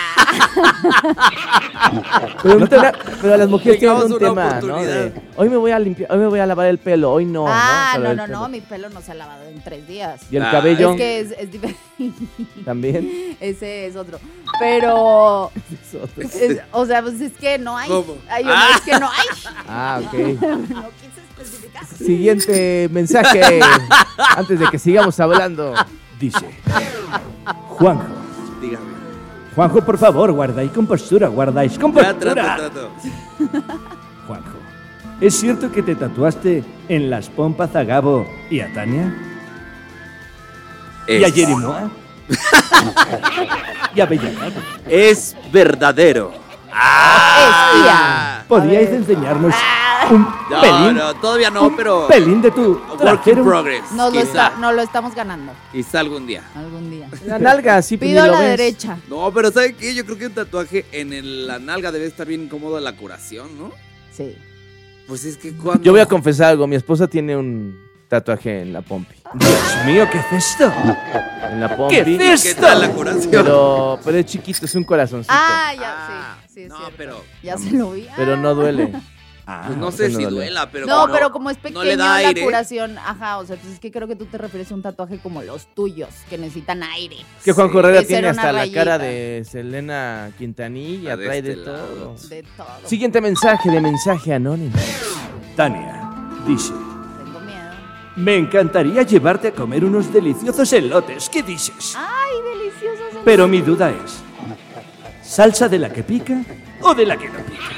Pero, un tema- pero las mujeres tienen Tengamos un una tema, ¿no? oportunidad. De, hoy me voy a limpiar, hoy me voy a lavar el pelo, hoy no. ah, Solo no, el no, pelo. no, mi pelo no se ha lavado en tres días. Y el Ah, cabello Es que es, es diferente. también. Ese es otro. Pero, Es otro. es- o sea, pues es que no hay. ¿Cómo? Hay uno, Ah. es que no hay. Ah, ok. No quise especificar. Siguiente mensaje. Antes de que sigamos hablando. Dice. Juanjo. Dígame. Juanjo, por favor, guardáis compostura, guardáis Ya, compostura. trato, trato. Juanjo, ¿es cierto que te tatuaste en las pompas a Gabo y a Tania? ¿Y a Es- Jerimoa? ¿Y a Bellacar? Es verdadero. Espía. ¿Podríais enseñarnos un No, pelín? no, todavía no, pero. Un pelín de tu Work in trajero. progress. Nos lo, quizá, está- nos lo estamos ganando quizá algún día. algún día. La nalga, sí, pues, Pido ni a lo la ves. derecha. No, pero ¿sabe qué? Yo creo que un tatuaje en el- la nalga debe estar bien incómodo la curación, ¿no? Sí. Pues es que cuando. Yo voy a confesar algo. Mi esposa tiene un tatuaje en la pompi. Dios mío, ¿qué es esto? En la pompi. ¿Qué es ¿Qué esto? tal la curación? Pero, pero es chiquito, es un corazoncito. Ah, ya, Ah, sí. sí es no, cierto. pero. Ya se lo vi. Pero no duele. Ah, Pues no eso sé no si duele. duela, pero. no, pero como es no pequeño le da la aire. curación, ajá, o sea, pues es que creo que tú te refieres a un tatuaje como los tuyos, que necesitan aire. Que Juan Sí. Correa Esa tiene era una hasta la rayita. cara de Selena Quintanilla, La de trae de este lado. todo. De todo. Siguiente mensaje de mensaje anónimo. Tania dice: Tengo miedo. me encantaría llevarte a comer unos deliciosos elotes. ¿Qué dices? Ay, deliciosos. Pero mi duda es: ¿salsa de la que pica o de la que no pica?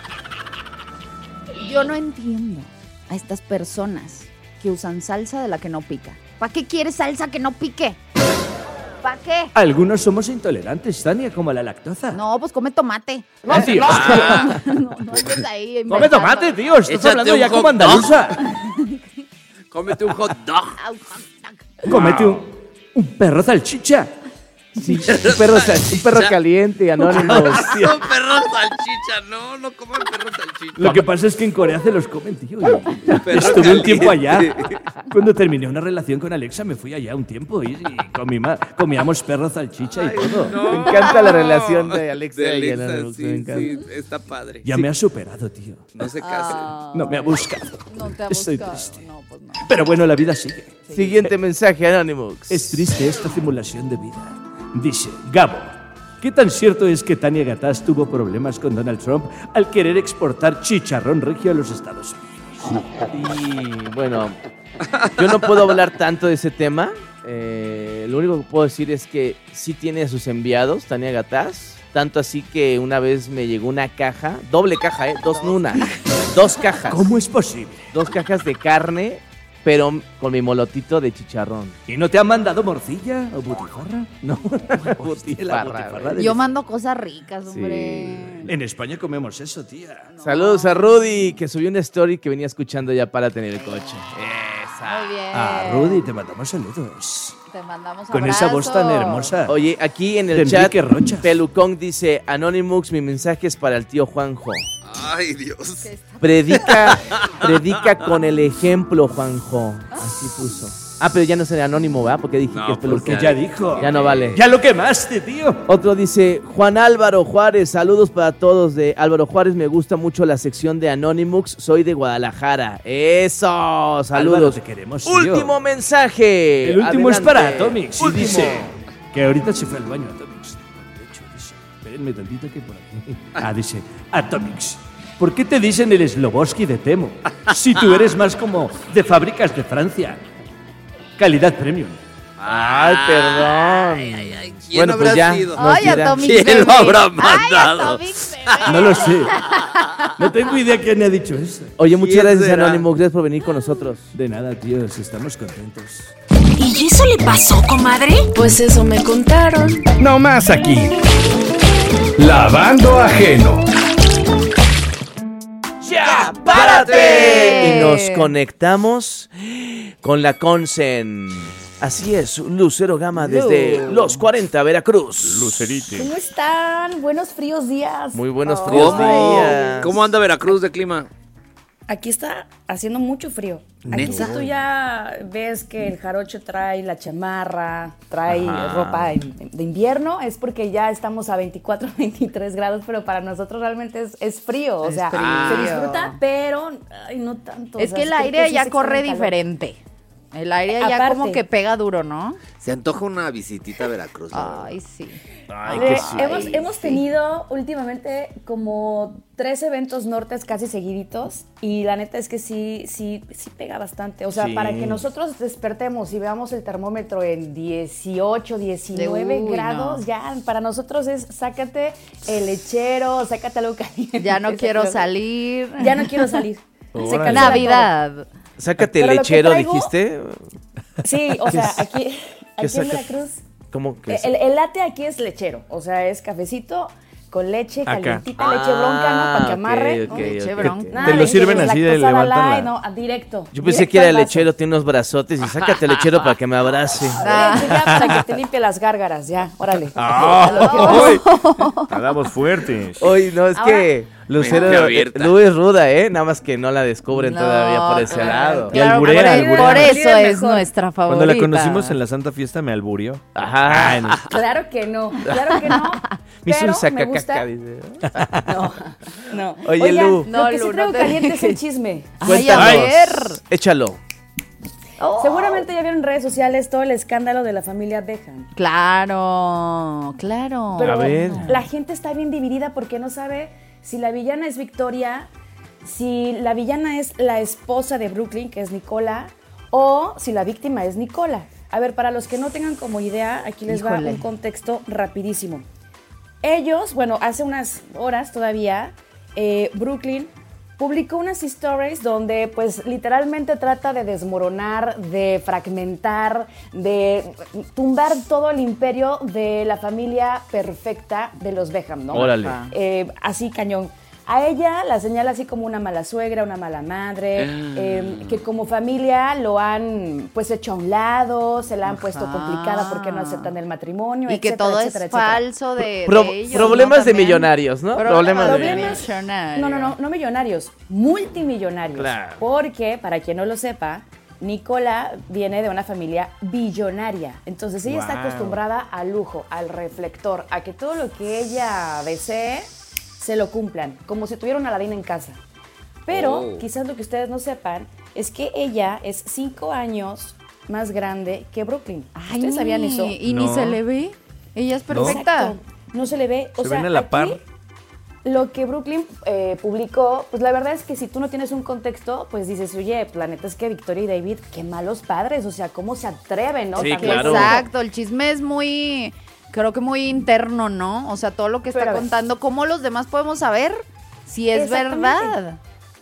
Yo no entiendo a estas personas que usan salsa de la que no pica. ¿Para qué quieres salsa que no pique? ¿Para qué? Algunos somos intolerantes, Tania, como a la lactosa. No, pues come tomate. Ah, tío. No, no andes ahí Come inventando. tomate, tío. Estás Échate hablando un ya hot como dog. andaluza. Cómete un hot dog. Au, au, au. Cómete un, un perro salchicha. Sí, un perro, sal- un perro caliente, anónimo. Un perro salchicha, no, no coman perro salchicha. Lo que pasa es que en Corea se los comen, tío. y Perro Estuve un caliente. tiempo allá. Cuando terminé una relación con Alexa, me fui allá un tiempo y, y comí ma- comíamos perro salchicha y todo. No. Me encanta la relación de Alexa De y Alexa, Anónimo, sí, me encanta. sí, está padre. Ya me ha superado, tío. No se casen. Ah, No me ha buscado. no te ha Estoy buscado. triste. No, pues no. Pero bueno, la vida sigue. Siguiente mensaje, Anonymous. Es triste esta simulación de vida. Dice Gabo: ¿qué tan cierto es que Tania Gatás tuvo problemas con Donald Trump al querer exportar chicharrón regio a los Estados Unidos? Y bueno, Yo no puedo hablar tanto de ese tema. Eh, lo único que puedo decir es que sí tiene a sus enviados, Tania Gataz. Tanto así que una vez me llegó una caja, doble caja, ¿eh? Dos en una. Dos cajas. ¿Cómo es posible? Dos cajas de carne, pero con mi molotito de chicharrón. ¿Y no te han mandado morcilla o butifarra? No, butifarra. butifarra Yo mando cosas ricas, hombre. En España comemos eso, tía. No. Saludos a Rudy, que subió una story que venía escuchando ya para tener el coche. Esa. Muy bien. Ah, Rudy, te mandamos saludos. Te mandamos Con abrazos. esa voz tan hermosa. Oye, aquí en el De chat, Enrique Rocha. Pelucón dice, Anonymous, mi mensaje es para el tío Juanjo. Ay, Dios. Predica, predica con el ejemplo, Juanjo. Así puso. Ah, pero ya no será anónimo, ¿verdad? Porque dije No, que es Pelucón. Porque ya dijo. Ya no vale. Ya lo quemaste, tío. Otro dice, Juan Álvaro Juárez, saludos para todos de Álvaro Juárez, me gusta mucho la sección de Anonymous, soy de Guadalajara. Eso, Álvaro, saludos. te queremos, tío. Último mensaje. El último es para Adelante. Atomix. Y Último. dice que ahorita se fue al baño Atomix. De hecho, dice, espérenme tantito que por aquí. Ah, dice, Atomix, ¿por qué te dicen el Sloboski de Temo? Si tú eres más como de fábricas de Francia. Calidad premium. Ay, perdón. Ay, ay, ay. ¿Quién Bueno, habrá pues ya. sido? nos Ay, dirá. Atomix ¿Quién bebé. lo habrá Ay, mandado? Atomix bebé. No lo sé. No tengo idea quién ha dicho eso. Oye, muchas ¿Quién gracias, será? Anonymous, gracias por venir con nosotros. De nada, tíos, estamos contentos. ¿Y eso le pasó, comadre? Pues eso me contaron. No más aquí. Lavando ajeno. ¡Ya, párate! Y nos conectamos con la Consen. Así es, Lucero Gama desde Los cuarenta, Veracruz. Lucerite. ¿Cómo están? Buenos fríos días. Muy buenos Oh. fríos ¿Cómo? días. ¿Cómo anda Veracruz de clima? Aquí está haciendo mucho frío. Aquí ¿Neta? tú ya ves que el jarocho trae la chamarra, trae Ajá. ropa en- de invierno, es porque ya estamos a veinticuatro, veintitrés grados, pero para nosotros realmente es, es frío. O Es sea, frío. se disfruta, pero ay, no tanto. Es o sea, que el creo aire sí ya se corre extraña el calor. diferente. El aire ya Aparte. como que pega duro, ¿no? Se antoja una visitita a Veracruz. la verdad. Ay, sí. Ay, Le- qué sí. hemos Ay, hemos sí. tenido últimamente como tres eventos nortes casi seguiditos y la neta es que sí, sí, sí pega bastante. O sea, Sí. para que nosotros despertemos y veamos el termómetro en dieciocho, diecinueve Uy, grados, no. ya para nosotros es sácate el lechero, sácate algo caliente. Ya no quiero sácate- salir. Ya no quiero salir. Se Órale. cancela Navidad. Sácate Pero lo que lechero, traigo- dijiste. todo. Sí, o sea, aquí, aquí en saca- Veracruz ¿Cómo que es? el, el latte aquí es lechero, o sea, es cafecito con leche Acá. calientita, leche bronca, ¿no? Para que Ah, amarre. ok, ¿no? ok, Leche ok. bronca. Nada Te lo de sirven que así de lactosa levantan light, la- no, ah, directo. Yo pensé directo que era al vaso. lechero, tiene unos brazotes y sácate lechero para que me abrace. Leche, ya, para que te limpie las gárgaras, ya, órale. ¡Ay! Nadamos fuertes. Oye, no, es Ahora- que Lucero, Mente abierta. Lu es ruda, ¿eh? Nada más que no la descubren No, todavía por ese claro, lado. Y claro, alburea, por, alburea. por eso Alburea es mejor. nuestra favorita. Cuando la conocimos en la Santa Fiesta me alburió. Ajá. Claro que no, claro que no. Me hizo un pero me sacacaca, gusta. dice. No, no. Oye, Oigan, Lu. lo No, que Lu, sí no traigo te caliente es el dejes. chisme. Ay, a Cuéntanos. ver. Échalo. Oh. Seguramente ya vieron en redes sociales todo el escándalo de la familia Beckham. Claro, claro. Pero A ver. la gente está bien dividida porque no sabe si la villana es Victoria, si la villana es la esposa de Brooklyn, que es Nicola, o si la víctima es Nicola. A ver, para los que no tengan como idea, aquí les va Híjole. un contexto rapidísimo. Ellos, bueno, hace unas horas todavía, eh, Brooklyn publicó unas stories donde pues literalmente trata de desmoronar, de fragmentar, de tumbar todo el imperio de la familia perfecta de los Beckham, ¿no? Órale. Eh, así cañón. A ella la señala así como una mala suegra, una mala madre, Ah. eh, que como familia lo han pues hecho a un lado, se la han puesto Ajá. complicada porque no aceptan el matrimonio, Y que etcétera, todo etcétera, es etcétera. falso de, Pro- de ellos, problemas ¿no? de También. millonarios, ¿no? Pro- Problemas de Problemas- millonarios. No, no, no, no millonarios, multimillonarios. Claro. Porque, para quien no lo sepa, Nicola viene de una familia billonaria. Entonces ella está Wow. acostumbrada al lujo, al reflector, a que todo lo que ella desee se lo cumplan, como si tuviera una Aladín en casa. Pero Oh. quizás lo que ustedes no sepan es que ella es cinco años más grande que Brooklyn. Ay, ¿Ustedes sabían eso? Y ni No. se le ve. Ella es perfecta. Exacto. No se le ve. O Se sea, ven a la aquí, par. lo que Brooklyn eh, publicó, pues la verdad es que si tú no tienes un contexto, pues dices, oye, la neta es que Victoria y David, qué malos padres, o sea, ¿cómo se atreven, no? Sí, También. claro. Exacto, el chisme es muy, creo que muy interno, ¿no? O sea, todo lo que está Pero a ver. contando, ¿cómo los demás podemos saber si es Exactamente. verdad?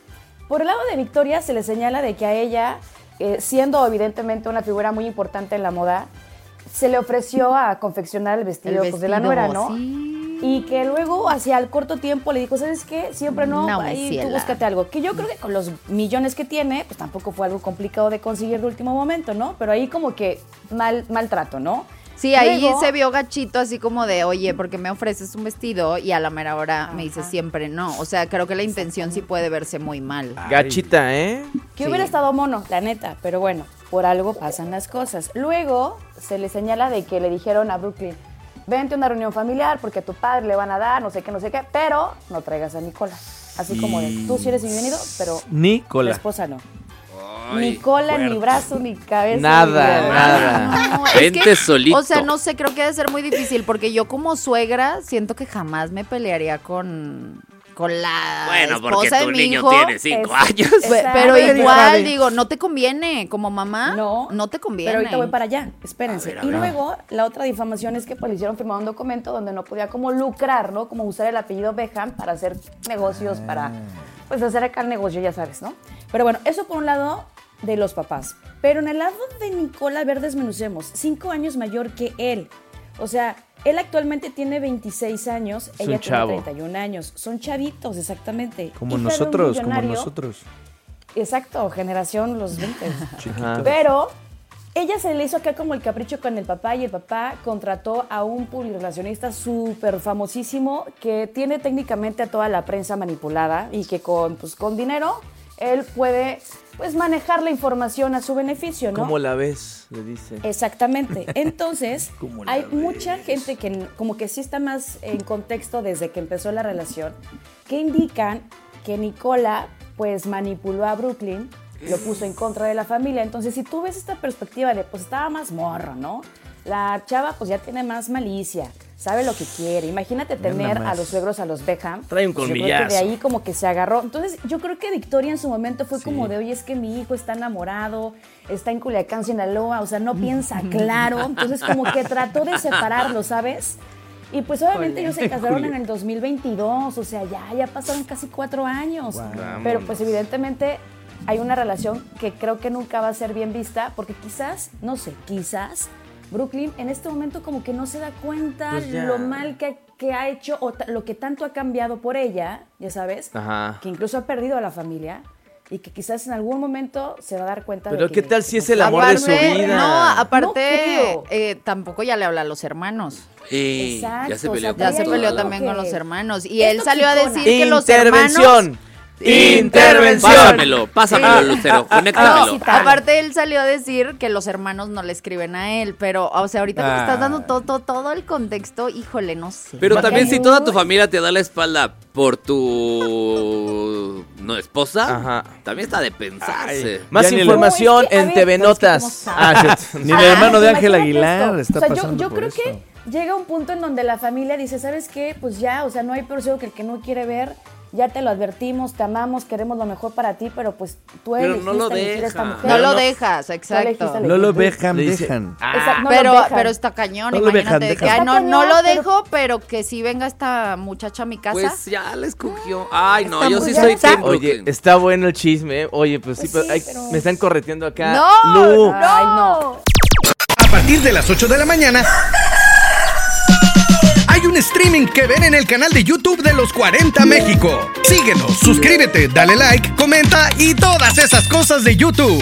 Por el lado de Victoria se le señala de que a ella, eh, siendo evidentemente una figura muy importante en la moda, se le ofreció a confeccionar el vestido, El pues, de la vestido, nuera, ¿no? sí. Y que luego, hacia el corto tiempo, le dijo, ¿sabes qué? Siempre no, No, ahí Ciela. tú búscate algo. Que yo creo que con los millones que tiene, pues tampoco fue algo complicado de conseguir de último momento, ¿no? Pero ahí como que mal, maltrato, ¿no? Sí, ahí Luego- se vio gachito así como de, oye, ¿por qué me ofreces un vestido? Y a la mera hora me dice siempre no. O sea, creo que la intención sí puede verse muy mal. Gachita, ¿eh? Que Sí. hubiera estado mono, la neta, pero bueno, por algo pasan las cosas. Luego se le señala de que le dijeron a Brooklyn, vente a una reunión familiar porque a tu padre le van a dar, no sé qué, no sé qué, pero no traigas a Nicola. Así como de, tú sí eres bienvenido, pero Nicola. la esposa no. Ni cola, ni brazo, ni cabeza. Nada, ni nada. nada. No, es Vente que, solito. O sea, no sé, creo que debe ser muy difícil porque yo como suegra siento que jamás me pelearía con, con la Bueno, porque esposa de tu mi niño hijo. tiene cinco Es- años. Pe- Exacto. Pero Exacto. igual, digo, no te conviene como mamá. No, no te conviene. Pero ahorita voy para allá, espérense. A ver, a y ver. luego, la otra difamación es que pues, le hicieron firmar un documento donde no podía como lucrar, ¿no? Como usar el apellido Beckham para hacer negocios, para, pues, hacer acá el negocio, ya sabes, ¿no? Pero bueno, eso por un lado de los papás. Pero en el lado de Nicola, a ver, desmenucemos. Cinco años mayor que él. O sea, él actualmente tiene veintiséis años, Es ella un tiene chavo. treinta y un años. Son chavitos, exactamente. Como Hija de un nosotros, como millonario. nosotros. Exacto, generación los veinte. Ajá. Pero ella se le hizo acá como el capricho con el papá y el papá contrató a un publirelacionista súper famosísimo que tiene técnicamente a toda la prensa manipulada y que con, pues, con dinero él puede pues manejar la información a su beneficio, ¿no? ¿Cómo la ves? Le dice. Exactamente. Entonces, ¿Cómo la hay ves? mucha gente que n- como que sí está más en contexto desde que empezó la relación, que indican que Nicola pues manipuló a Brooklyn, lo puso en contra de la familia. Entonces, si tú ves esta perspectiva de pues estaba más morro, ¿no? La chava pues ya tiene más malicia, sabe lo que quiere. Imagínate tener más. a los suegros, a los Beckham. Trae un Pues, yo creo que colmillazo. de ahí como que se agarró. Entonces, yo creo que Victoria en su momento fue como de, oye, es que mi hijo está enamorado, está en Culiacán, Sinaloa, o sea, no piensa claro. Entonces, como que trató de separarlo, ¿sabes? Y pues obviamente ellos se casaron en el dos mil veintidós, o sea, ya, ya pasaron casi cuatro años. Pero pues evidentemente hay una relación que creo que nunca va a ser bien vista, porque quizás, no sé, quizás Brooklyn en este momento como que no se da cuenta Pues ya. lo mal que, que ha hecho o ta- lo que tanto ha cambiado por ella, ya sabes, Ajá. que incluso ha perdido a la familia y que quizás en algún momento se va a dar cuenta Pero de ¿qué que... tal si es el amor de su Aparte, vida? No, aparte, No creo. eh, tampoco ya le habla a los hermanos. Sí, ya se Exacto, peleó o sea, con Ya se Ella peleó dijo también que con los hermanos. Y es él salió a toxicona. decir que los hermanos... Intervención. Intervención. Pásamelo, pásamelo, Sí. Lucero, conéctamelo. Sí. Aparte, él salió a decir que los hermanos no le escriben a él, pero, o sea, ahorita que me estás dando todo, todo, todo el contexto, híjole, no sé. Pero Porque también si hay toda un- tu familia te da la espalda por tu no esposa, Ajá. también está de pensarse. Más Ya ni el- información No, es que, a en ver, T V es que Notas. ¿cómo sabes? Ah, cierto. Ni el Ah, hermano de Ángel imagínate Aguilar esto. está O sea, yo- pasando yo, por creo eso. que llega un punto en donde la familia dice, ¿sabes qué? Pues ya, o sea, no hay peor ciego que el que no quiere ver. Ya te lo advertimos, te amamos, queremos lo mejor para ti, pero pues tú Pero elegiste no lo elegir a esta deja. mujer. No lo no- dejas, exacto. elegiste la- Lolo Tú- Beckham Le dice- dejan. Exacto, no pero, lo dejan. pero está cañón, No lo imagínate. dejan, de que, dejan. "Ay, no, Está no cañón, lo pero- dejo, pero que si venga esta muchacha a mi casa. Pues ya la escogió. Ay, no, Está yo muy sí soy bien. Team Oye, Brooklyn. está bueno el chisme. ¿eh? Oye, pues, sí, Pues pero, sí, ay, pero- me están correteando acá. ¡No! Lu. Ay, no. A partir de las ocho de la mañana hay un streaming que ven en el canal de YouTube de Los cuarenta México. Síguenos, suscríbete, dale like, comenta y todas esas cosas de YouTube.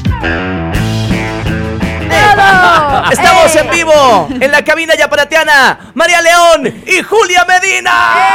Estamos en vivo en la cabina yaparateana. María León y Julia Medina.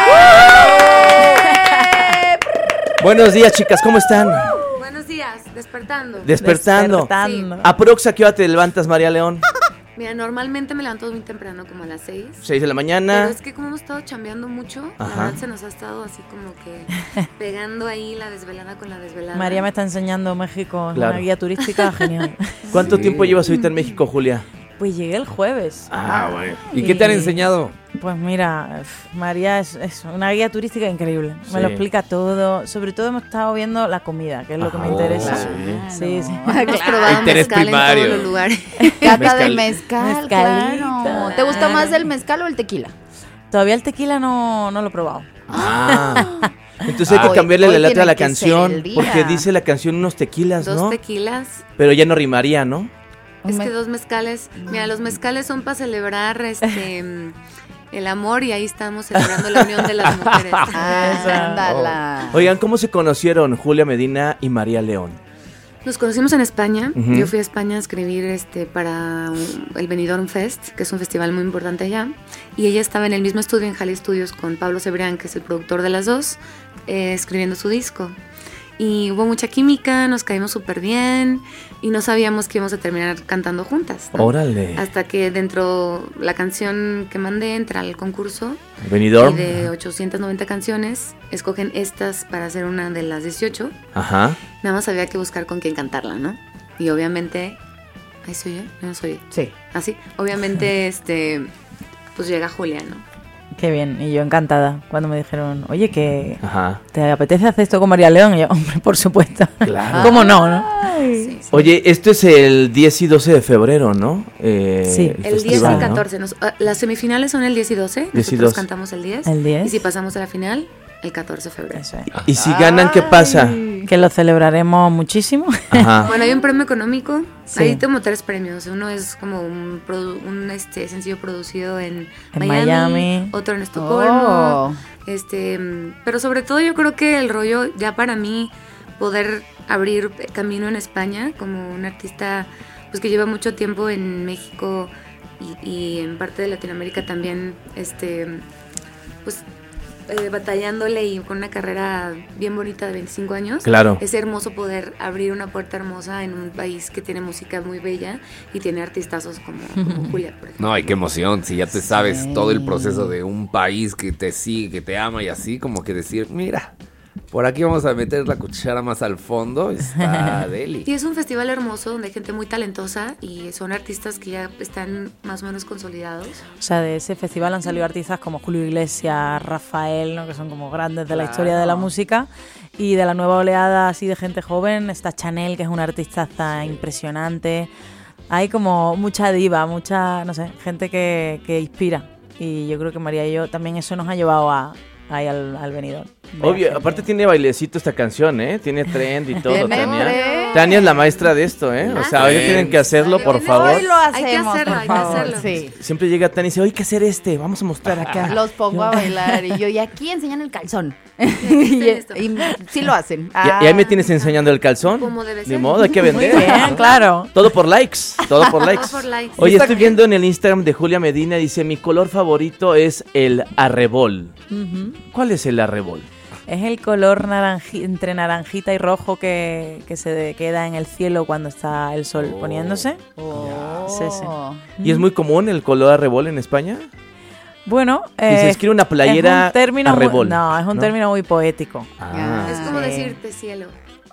Buenos días, chicas, ¿cómo están? Buenos días, despertando. Despertando. Despertando. Aprox, ¿a qué hora te levantas, María León? Mira, normalmente me levanto muy temprano, como a las seis. seis de la mañana. Pero es que como hemos estado chambeando mucho, Ajá. la verdad se nos ha estado así como que pegando ahí la desvelada con la desvelada. María me está enseñando México, es Claro. una guía turística genial. ¿Cuánto tiempo llevas ahorita en México, Julia? Pues llegué el jueves. Ah, bueno. ¿Y qué te han enseñado? Pues mira, uf, María es, es una guía turística increíble. Sí. Me lo explica todo. Sobre todo hemos estado viendo la comida, que es lo que me interesa. sí. Sí, sí. Hemos probado Interés mezcal primario. en todos los lugares. Cata de Mezcal. mezcal, Mezcalita. claro. ¿Te gusta más el mezcal o el tequila? Todavía el tequila no, no lo he probado. Ah. Entonces hay que Hoy- cambiarle hoy la letra a la tiene que ser canción, el día. porque dice la canción unos tequilas, Dos ¿no? tequilas. Pero ya no rimaría, ¿no? Es que dos mezcales. Mira, los mezcales son para celebrar este mm, el amor y ahí estamos celebrando la unión de las mujeres. Ándala. Oigan, ¿cómo se conocieron Julia Medina y María León? Nos conocimos en España. Ujú. Yo fui a España a escribir este para un- el Benidorm Fest, que es un festival muy importante allá. Y ella estaba en el mismo estudio, en Jali Studios, con Pablo Cebrián, que es el productor de las dos, eh, escribiendo su disco. Y hubo mucha química, nos caímos súper bien y no sabíamos que íbamos a terminar cantando juntas, ¿no? Órale. Hasta que dentro la canción que mandé entra al concurso. Benidorm. Y de ochocientas noventa canciones, escogen estas para hacer una de las dieciocho. Ajá. Nada más había que buscar con quién cantarla, ¿no? Y obviamente... ¿Ahí soy yo? Yo no soy yo. Sí. Así. Obviamente, este... Pues llega Julia, ¿no? Qué bien, y yo encantada cuando me dijeron, oye, que Ajá. ¿te apetece hacer esto con María León? Y yo, hombre, por supuesto. Claro. ¿Cómo no, no? Sí, sí. Oye, esto es el diez y doce de febrero, ¿no? Eh, Sí. El diez y festival, el ¿no? catorce. Nos- ah, las semifinales son el diez y doce. diez y Nosotros doce. cantamos el diez. El diez. Y si pasamos a la final, el catorce de febrero. Eso es. Y si ganan, ¿qué pasa? Que lo celebraremos muchísimo. Ajá. Bueno, hay un premio económico. Sí. Hay como tres premios. Uno es como un, produ- un este, sencillo producido en, En Miami, Miami. otro en Estocolmo. Oh. Este, mm, pero sobre todo yo creo que el rollo ya para mí poder abrir camino en España como un artista pues que lleva mucho tiempo en México y, y en parte de Latinoamérica también, este, pues eh, batallándole y con una carrera bien bonita de veinticinco años. Claro. Es hermoso poder abrir una puerta hermosa en un país que tiene música muy bella y tiene artistazos como, como Julia, por ejemplo. No, y qué emoción, si ya te sabes Sí. todo el proceso de un país que te sigue, que te ama y así, como que decir, mira, por aquí vamos a meter la cuchara más al fondo, está deli. Y es un festival hermoso donde hay gente muy talentosa y son artistas que ya están más o menos consolidados. O sea, de ese festival han salido artistas como Julio Iglesias, Rafael, ¿no? Que son como grandes de la historia de la música. Y de la nueva oleada así de gente joven está Chanel, que es una artista impresionante. Hay como mucha diva, mucha, no sé, gente que, que inspira. Y yo creo que María y yo también eso nos ha llevado a, ahí al, al Benidorm. Obvio, aparte tiene bailecito esta canción, ¿eh? Tiene trend y todo, Tiene Tania. trend. Tania es la maestra de esto, ¿eh? O sea, hoy sí. tienen que hacerlo, por favor. Hoy lo hacemos, Hay que hacerlo, por hay que favor. hacerlo. Sí. Siempre llega Tania y dice, hoy hay que hacer este, vamos a mostrar acá. Los pongo a bailar y yo, y aquí enseñan el calzón. y, esto. y sí lo hacen. Y, y ahí me tienes enseñando el calzón. Como debe Ni ser. modo, hay que Muy vender. bien, claro. Todo por likes, todo por likes. Todo por likes. Oye, estoy viendo en el Instagram de Julia Medina, dice, mi color favorito es el arrebol. Ujú. ¿Cuál es el arrebol? Es el color naranji, entre naranjita y rojo que, que se de- queda en el cielo cuando está el sol poniéndose. Sí, sí. ¿Y es muy común el color arrebol en España? Bueno, Y se eh, escribe una playera es un término muy- arrebol, no, es un ¿no? término muy poético. Ah, Es como Sí. decirte cielo.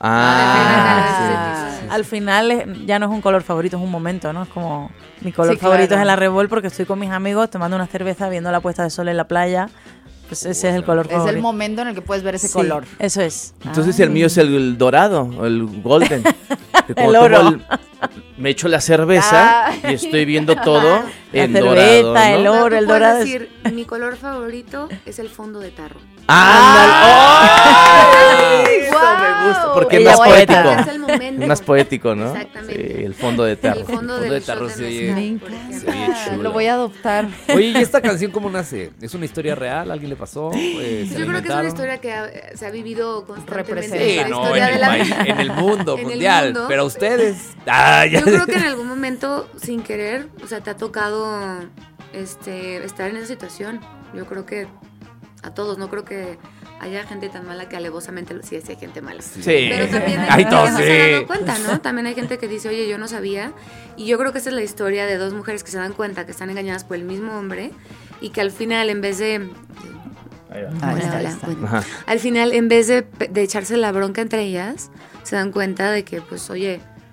Ah, sí, sí, Al final es- ya no es un color favorito, es un momento, ¿no? Es como mi color Sí, favorito claro. es el arrebol porque estoy con mis amigos tomando una cerveza viendo la puesta de sol en la playa. Pues ese es el color Es favorito. el momento en el que puedes ver ese Sí, color. Eso es. entonces el mío es el dorado, el golden. Que como El oro. tomo el- me echo la cerveza Ah. y estoy viendo todo La en cerveza, dorado, ¿no? el oro, Tú el puedes dorado. es- decir, mi color favorito es el fondo de tarro. ¡Ándale! ¡Ay! Eso ¡Guau! me gusta, porque es Ella más voy a poético. estar. Es el momento. Es más poético, ¿no? Exactamente. Sí, el fondo de tarro. El fondo El fondo del de tarro shot se de oye- mezcal, Me por encanta. ejemplo. Sí, chulo. Lo voy a adoptar. Oye, ¿y esta canción cómo nace? ¿Es una historia real? ¿Alguien le pasó? Eh, ¿se Yo la creo que es una inventaron? historia que ha- se ha vivido constantemente. Representa. Sí, la no, historia en de el, la país, vida. en el mundo En el mundial. mundo. Pero ustedes. Ah, ya. Yo creo que en algún momento, sin querer, o sea, te ha tocado este, estar en esa situación. Yo creo que a todos, no creo que haya gente tan mala que alevosamente lo sí, sí hay gente mala. Sí. Pero también hay Ay, gente no, que no se ha sí. dado cuenta, ¿no? También hay gente que dice, oye, yo no sabía. Y yo creo que esa es la historia de dos mujeres que se dan cuenta que están engañadas por el mismo hombre y que al final, en vez de... Ahí Hola, está, ahí hola, está. bueno. Ajá. Al final, en vez de, de echarse la bronca entre ellas, se dan cuenta de que, pues, oye,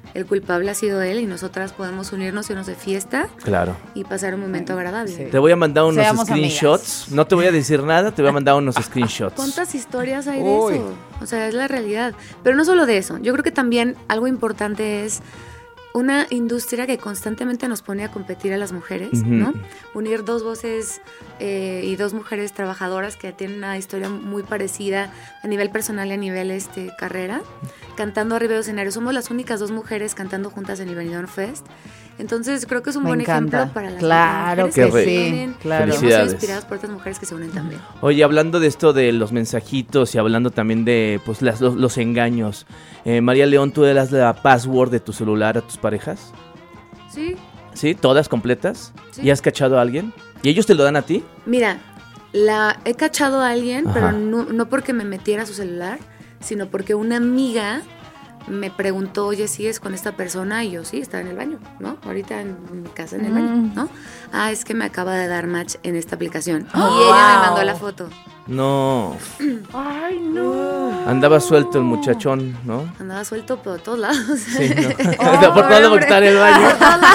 el culpable ha sido él y nosotras podemos unirnos, irnos de fiesta Claro. y pasar un momento agradable. Sí. Te voy a mandar unos Seamos screenshots. amigas. No te voy a decir nada, te voy a mandar unos screenshots. ¿Cuántas historias hay Uy. de eso? O sea, es la realidad. Pero no solo de eso. Yo creo que también algo importante es una industria que constantemente nos pone a competir a las mujeres, Ujú. ¿no? Unir dos voces eh, y dos mujeres trabajadoras que tienen una historia muy parecida a nivel personal y a nivel este, carrera, cantando arriba de escenario. Somos las únicas dos mujeres cantando juntas en el Benidorm Fest. Entonces creo que es un Me buen encanta. ejemplo para las Claro mujeres que que, sí, se unen. claro. Y hemos sido Felicidades. inspiradas por otras mujeres que se unen también. Oye, hablando de esto de los mensajitos y hablando también de pues las- los, los engaños. Eh, María León, ¿tú le das la password de tu celular a tus parejas? Sí. ¿Sí? ¿Todas completas? Sí. ¿Y has cachado a alguien? ¿Y ellos te lo dan a ti? Mira, la he cachado a alguien, Ajá. pero no, no porque me metiera a su celular, sino porque una amiga me preguntó, oye, ¿sigues con esta persona? Y yo, sí, estaba en el baño, ¿no? Ahorita en mi casa en el baño, Mm. ¿no? Ah, es que me acaba de dar match en esta aplicación. Oh, y ella me wow. mandó la foto. No. Ay, no. Andaba suelto el muchachón, ¿no? Andaba suelto por todos lados. Sí, ¿no? Oh, Por todo hombre. estar en el baño.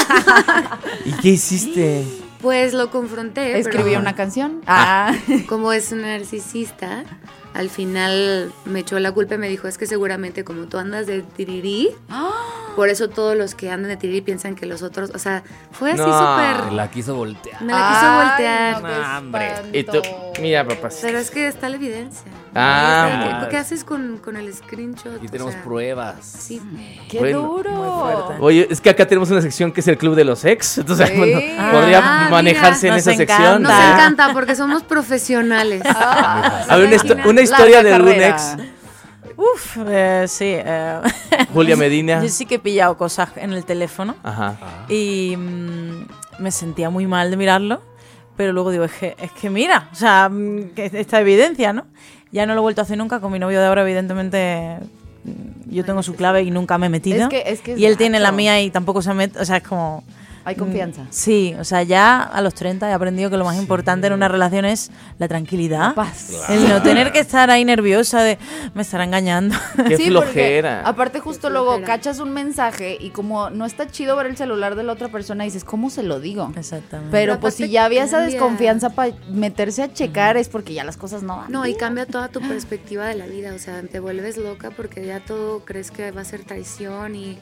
¿Y qué hiciste? Pues lo confronté. Escribí pero una canción. Ah. Como es un narcisista, al final me echó la culpa y me dijo, es que seguramente como tú andas de tirirí, por eso todos los que andan de tirirí piensan que los otros, o sea, fue así No, súper... la quiso voltear. Me la quiso Ay, voltear. no, qué No, hombre. Y tú, mira, papá. Pero es que está la evidencia. Ah, O sea, ¿qué- pues. ¿Qué haces con, con el screenshot? Aquí O tenemos sea, pruebas. Sí. ¡Qué Bueno. duro! Muy fuerte. Oye, es que acá tenemos una sección que es el Club de los Ex. Entonces, Sí. bueno, Ah, podría manejarse en nos esa encanta. sección. Nos ¿sí? encanta porque somos profesionales. Ah, A ver, una, histo- una historia de algún ex. Uf, eh, sí. eh. Julia Medina. Yo sí que he pillado cosas en el teléfono Ajá. y mm, me sentía muy mal de mirarlo, pero luego digo, es que, es que mira, o sea, mm, que esta evidencia, ¿no? Ya no lo he vuelto a hacer nunca, con mi novio de ahora evidentemente mm, yo tengo su clave y nunca me he metido. Es que- es que es y él tiene la gacho. mía y tampoco se mete, o sea, es como... Hay confianza. Sí, o sea, ya a los treinta he aprendido que lo más importante en una relación es la tranquilidad. Paz. El no tener que estar ahí nerviosa de me estará engañando. Qué Sí, porque flojera. aparte justo Qué luego flojera. cachas un mensaje y como no está chido ver el celular de la otra persona, dices, ¿cómo se lo digo? Exactamente. Pero Pero pues aparte si ya había esa cambia. desconfianza para meterse a checar es porque ya las cosas no van. No, y bien. cambia toda tu perspectiva de la vida, o sea, te vuelves loca porque ya todo crees que va a ser traición y...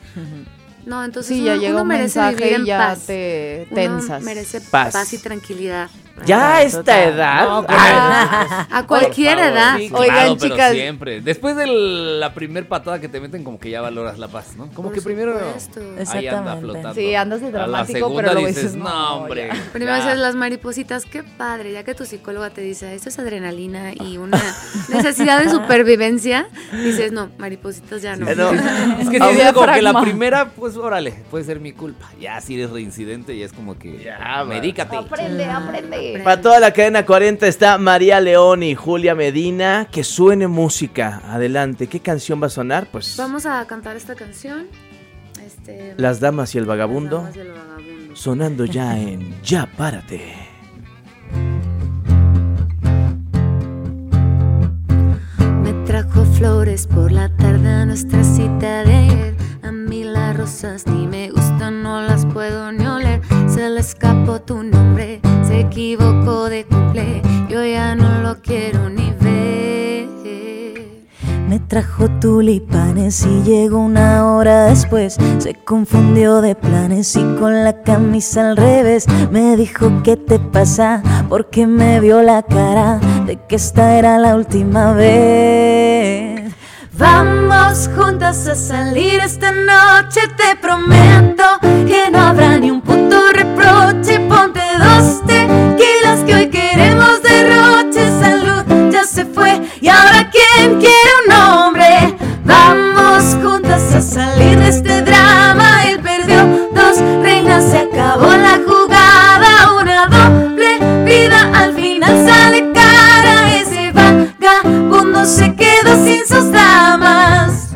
No, entonces Sí, uno, ya llega uno un merece mensaje vivir en y ya paz. te Uno tensas. merece Paz. paz. y tranquilidad. Ya a esta Total. edad. No, pues, Ay, A cualquier Por favor, edad. sí, Oigan, claro, pero chicas. siempre. Después de la primer patada que te meten, como que ya valoras la paz, ¿no? Como Por que primero supuesto. ahí anda Exactamente. flotando. Sí, andas de A la dramático, segunda pero luego dices, dices, no, no, hombre. ya". Primero ya". haces las maripositas, qué padre, ya que tu psicóloga te dice, esto es adrenalina y una necesidad de supervivencia, dices, no, maripositas ya no. Eh, no. Es que si Había dices como que la pragma. primera, pues órale, puede ser mi culpa. Ya si eres reincidente, ya es como que Ya, medícate. Aprende, aprende. Para toda la cadena cuarenta está María León y Julia Medina. Que suene música. Adelante. ¿Qué canción va a sonar? Pues Vamos a cantar esta canción. Este, Las Damas y el Las Vagabundo. Damas y el Vagabundo. Sonando ya en Ya Párate. Me trajo flores por la tarde a nuestra cita de ayer. A mí las rosas ni me gustan, no las puedo ni oler. Se le escapó tu nombre, se equivocó de cumple. Yo ya no lo quiero ni ver. Me trajo tulipanes y llegó una hora después. Se confundió de planes y con la camisa al revés. Me dijo, ¿qué te pasa? Porque me vio la cara de que esta era la última vez. Vamos juntas a salir esta noche, te prometo que no habrá ni un puto reproche. Ponte dos tequilas que hoy queremos derroche. Salud, ya se fue y ahora ¿quién quiere un hombre? Vamos juntas a salir de este drama. Él perdió dos reinas, se acabó la jugada. Una doble vida al final sale cara. Ese vagabundo se quedó sin sus damas.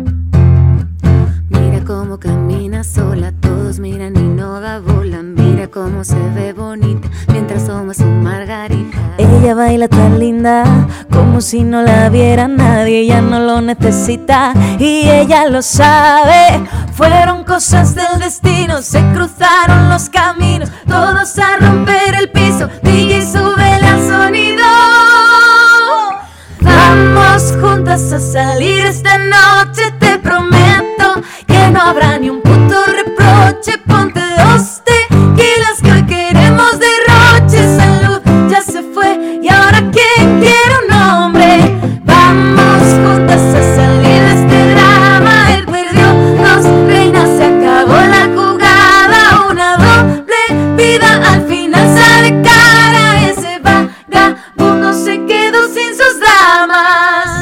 Mira cómo camina sola, todos miran y no da bola. Mira cómo se ve bonita mientras toma su margarita. Ella baila tan linda, como si no la viera nadie. Ella no lo necesita y ella lo sabe. Fueron cosas del destino, se cruzaron los caminos, todos a romper el piso. D J, súbele al sonido. Vamos juntas a salir esta noche, te prometo que no habrá ni un puto reproche. Ponte dos tequilas que hoy queremos derroche. Salud, ya se fue y ahora ¿quién quiere un hombre? Vamos juntas a salir de este drama. Él perdió dos reinas, se acabó la jugada. Una doble vida al final sale cara. Ese vagabundo se quedó sin sus damas.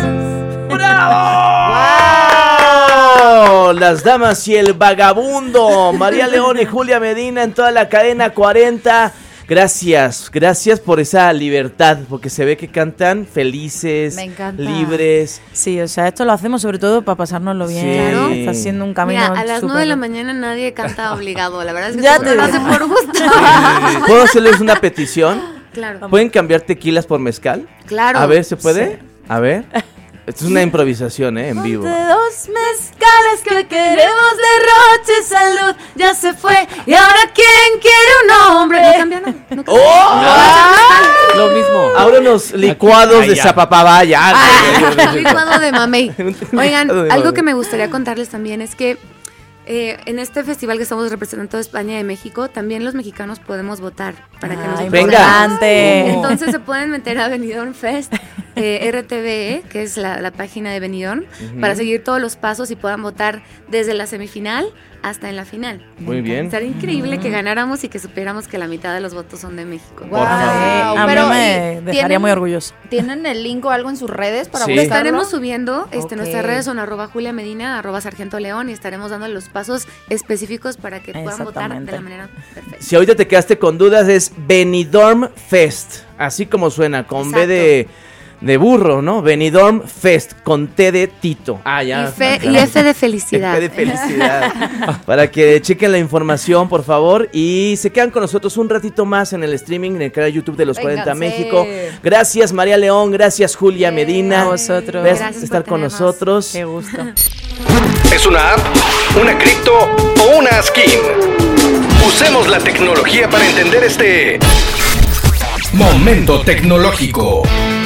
¡Bravo! Las damas y el vagabundo. María León y Julia Medina en toda la cadena cuarenta. Gracias, gracias por esa libertad, porque se ve que cantan felices, Me encanta. libres. Sí, o sea, esto lo hacemos sobre todo para pasárnoslo bien. Sí. Claro. Está siendo un camino Mira, a las súper- nueve de la mañana nadie canta obligado. La verdad es que Ya todo uno te lo hace por gusto. ¿Puedo hacerles una petición? Claro. ¿Pueden cambiar tequilas por mezcal? Claro. A ver, ¿se puede? Sí. A ver. Esto es una improvisación, ¿eh? En vivo. De dos mezcales que queremos derroche. Salud, ya se fue y ahora ¿quién quiere un hombre? No cambia, no. no cambia. ¡Oh! Lo mismo. Ahora unos licuados Ay, de ya. zapapabá, ya. Ah, licuado de mamey. Oigan, licuado de algo mamey. que me gustaría contarles también es que eh, en este festival que estamos representando a España y México, también los mexicanos podemos votar para que nos Ay, Venga. importante. Entonces se pueden meter a Benidorm Fest, eh, R T V E, que es la, la página de Benidorm, Ujú. para seguir todos los pasos y puedan votar desde la semifinal hasta en la final. Muy bien. Estaría increíble que ganáramos y que supiéramos que la mitad de los votos son de México. Guau. A mí Pero, me ¿y dejaría tienen- muy orgulloso. ¿Tienen el link o algo en sus redes para Sí. Lo buscarlo? estaremos subiendo, este, Ok. nuestras redes son arroba Julia Medina, arroba Sargento León, y estaremos dando los pasos específicos para que puedan votar de Exactamente. la manera perfecta. Si ahorita te quedaste con dudas, es Benidorm Fest. Así como suena, con B de, de burro, ¿no? Benidorm Fest, con T de Tito. Ah, ya. Y, fe- y F de felicidad. F de felicidad. Para que chequen la información, por favor. Y se quedan con nosotros un ratito más en el streaming, en el canal de YouTube de Los cuarenta Vénganse. México. Gracias, María León. Gracias, Julia Medina. A vosotros. Gracias, Gracias por por estar con tenernos. nosotros. Qué gusto. ¿Es una app, una cripto o una skin? Usemos la tecnología para entender este momento tecnológico.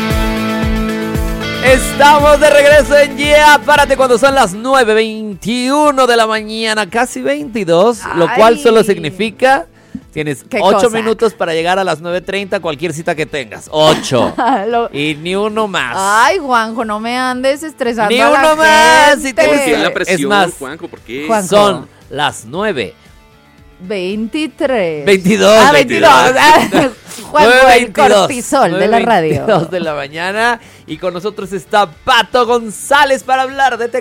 Estamos de regreso en Yeah, párate cuando son las nueve veintiuno de la mañana, casi veintidós, lo cual Ay. solo significa tienes ¿Qué ocho cosa? minutos para llegar a las nueve treinta, cualquier cita que tengas. ocho. Lo- Y ni uno más. Ay, Juanjo, no me andes estresando Ni a la uno más. Si gente. te- ¿Por qué la presión, Es más, Juanjo? ¿Por qué? Juanjo. son las nueve veintitrés. veintidós. Ah, veintidós. Juanjo, el veintidós, cortisol de la radio. veintidós de la mañana. Y con nosotros está Pato González para hablar de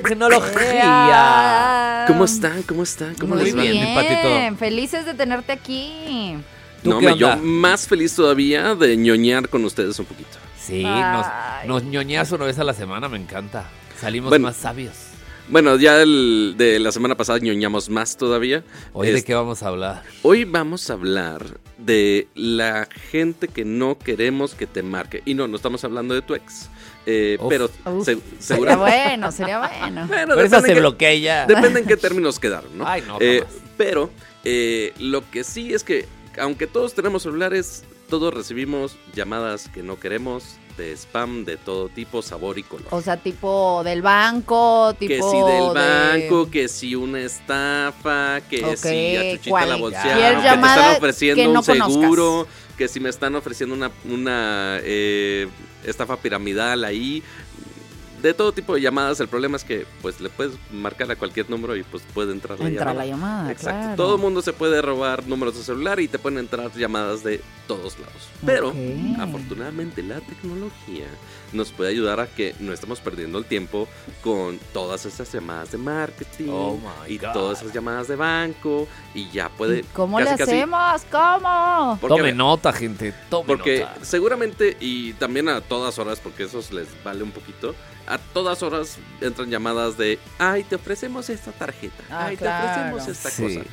tecnología. ¿Cómo están? ¿Cómo están? ¿Cómo Muy les va? bien, mi Patito. felices de tenerte aquí. ¿Tú No, qué me, yo onda? más feliz todavía de ñoñar con ustedes un poquito. Sí, nos, Ay. nos ñoñas una vez a la semana, me encanta. Salimos Bueno. más sabios. Bueno, ya el, de la semana pasada ñoñamos más todavía. Hoy, ¿de Es- qué vamos a hablar? Hoy vamos a hablar de la gente que no queremos que te marque. Y no, no estamos hablando de tu ex. Eh, Uf. pero Uf, se- Sería segura- bueno, sería bueno. Bueno, Pero esa depende se que- bloquea ya. Depende en qué términos quedaron, ¿no? Ay, no, Eh, jamás. pero eh, lo que sí es que, aunque todos tenemos celulares, todos recibimos llamadas que no queremos, de spam de todo tipo, sabor y color. O sea, tipo del banco, tipo Que si del de- banco, que si una estafa, que Ok, si a Chuchita cualquier la bolsearon, que te llamada están ofreciendo que no un seguro, conozcas. que si me están ofreciendo una, una eh, estafa piramidal ahí. De todo tipo de llamadas, el problema es que pues le puedes marcar a cualquier número y pues puede entrar la Entra llamada. la llamada, Exacto. claro. Todo el mundo se puede robar números de celular y te pueden entrar llamadas de todos lados. Pero Ok. afortunadamente la tecnología nos puede ayudar a que no estemos perdiendo el tiempo con todas esas llamadas de marketing Oh my y God. todas esas llamadas de banco y ya puede. ¿Cómo casi, le casi- hacemos? ¿Cómo? Porque, a Tome ver, nota, gente. Tome porque nota. seguramente, y también a todas horas, porque eso les vale un poquito, a todas horas entran llamadas de, ay, te ofrecemos esta tarjeta, Ah, ay, claro. te ofrecemos esta Sí. cosa.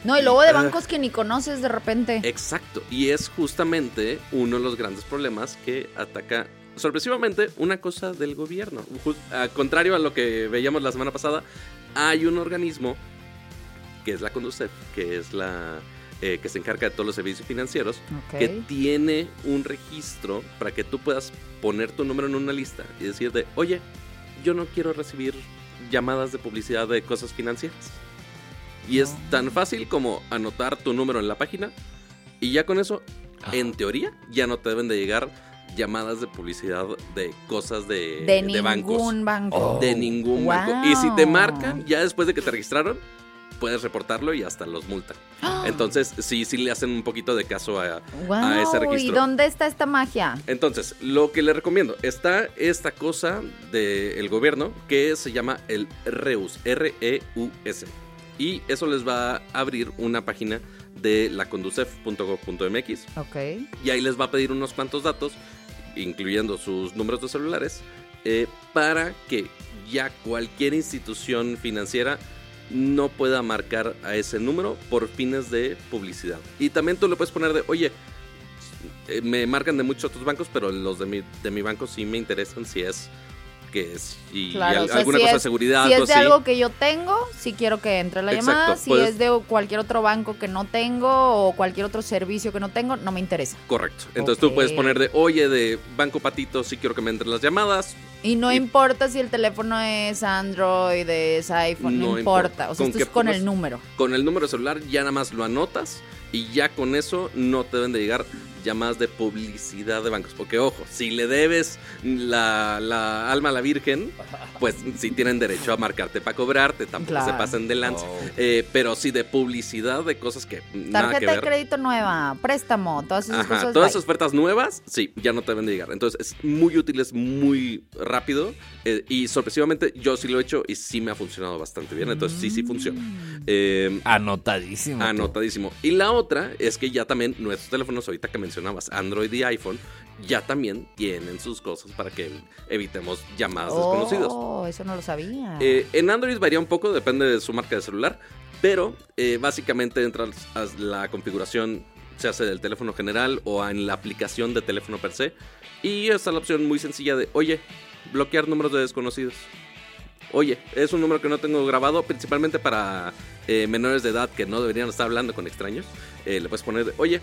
No, y luego de bancos que ni conoces de repente. Exacto, y es justamente uno de los grandes problemas que ataca sorpresivamente una cosa del gobierno. Just, a contrario a lo que veíamos la semana pasada, hay un organismo que es la Conducef, que es la eh, que se encarga de todos los servicios financieros, Ok. que tiene un registro para que tú puedas poner tu número en una lista y decir de, oye, yo no quiero recibir llamadas de publicidad de cosas financieras. Y es tan fácil como anotar tu número en la página y ya con eso, en teoría, ya no te deben de llegar llamadas de publicidad de cosas de, De de bancos. ningún banco. De ningún Wow. banco. Y si te marcan, ya después de que te registraron, puedes reportarlo y hasta los multan. Entonces, sí, sí le hacen un poquito de caso a, a ese Wow, ¿y registro. dónde está esta magia? Entonces, lo que le recomiendo, está esta cosa del gobierno que se llama el REUS, R E U S. Y eso les va a abrir una página de la conducef punto gov punto m x. Ok. Y ahí les va a pedir unos cuantos datos, incluyendo sus números de celulares, eh, para que ya cualquier institución financiera no pueda marcar a ese número por fines de publicidad. Y también tú le puedes poner de, oye, eh, me marcan de muchos otros bancos, pero los de mi, de mi banco sí me interesan si es que es y, Claro, y al- o sea, alguna si cosa es- de seguridad. Si es algo de así. algo que yo tengo, si quiero que entre la Exacto, llamada. Si puedes- es de cualquier otro banco que no tengo o cualquier otro servicio que no tengo, no me interesa. Correcto. Entonces Ok. tú puedes poner de, oye, de Banco Patito, sí quiero que me entren las llamadas. Y no importa si el teléfono es Android, es iPhone, no, No importa. importa. O sea, Con esto que es con pongas- el número. Con el número de celular ya nada más lo anotas y ya con eso no te deben de llegar llamadas de publicidad de bancos. Porque ojo, si le debes la, la alma a la Virgen, pues sí tienen derecho a marcarte para cobrarte, tampoco Claro. se pasen de lanza. Eh, pero sí de publicidad de cosas que nada que Tarjeta de ver. crédito nueva, préstamo, todas esas Ajá, cosas. todas bye. esas ofertas nuevas, sí, ya no te deben de llegar. Entonces es muy útil, es muy rápido eh, y sorpresivamente yo sí lo he hecho y sí me ha funcionado bastante bien. Entonces sí, sí funciona. Eh, Anotadísimo. tú. Anotadísimo. Y la otra es que ya también nuestros teléfonos, ahorita que mencionabas, Android y iPhone, ya también tienen sus cosas para que evitemos llamadas desconocidas. Oh, eso no lo sabía. Eh, en Android varía un poco, depende de su marca de celular, pero eh, básicamente entras a la configuración, se hace del teléfono general o en la aplicación de teléfono per se, y está la opción muy sencilla de, oye, bloquear números de desconocidos. Oye, es un número que no tengo grabado, principalmente para eh, menores de edad que no deberían estar hablando con extraños. Eh, le puedes poner, de, oye,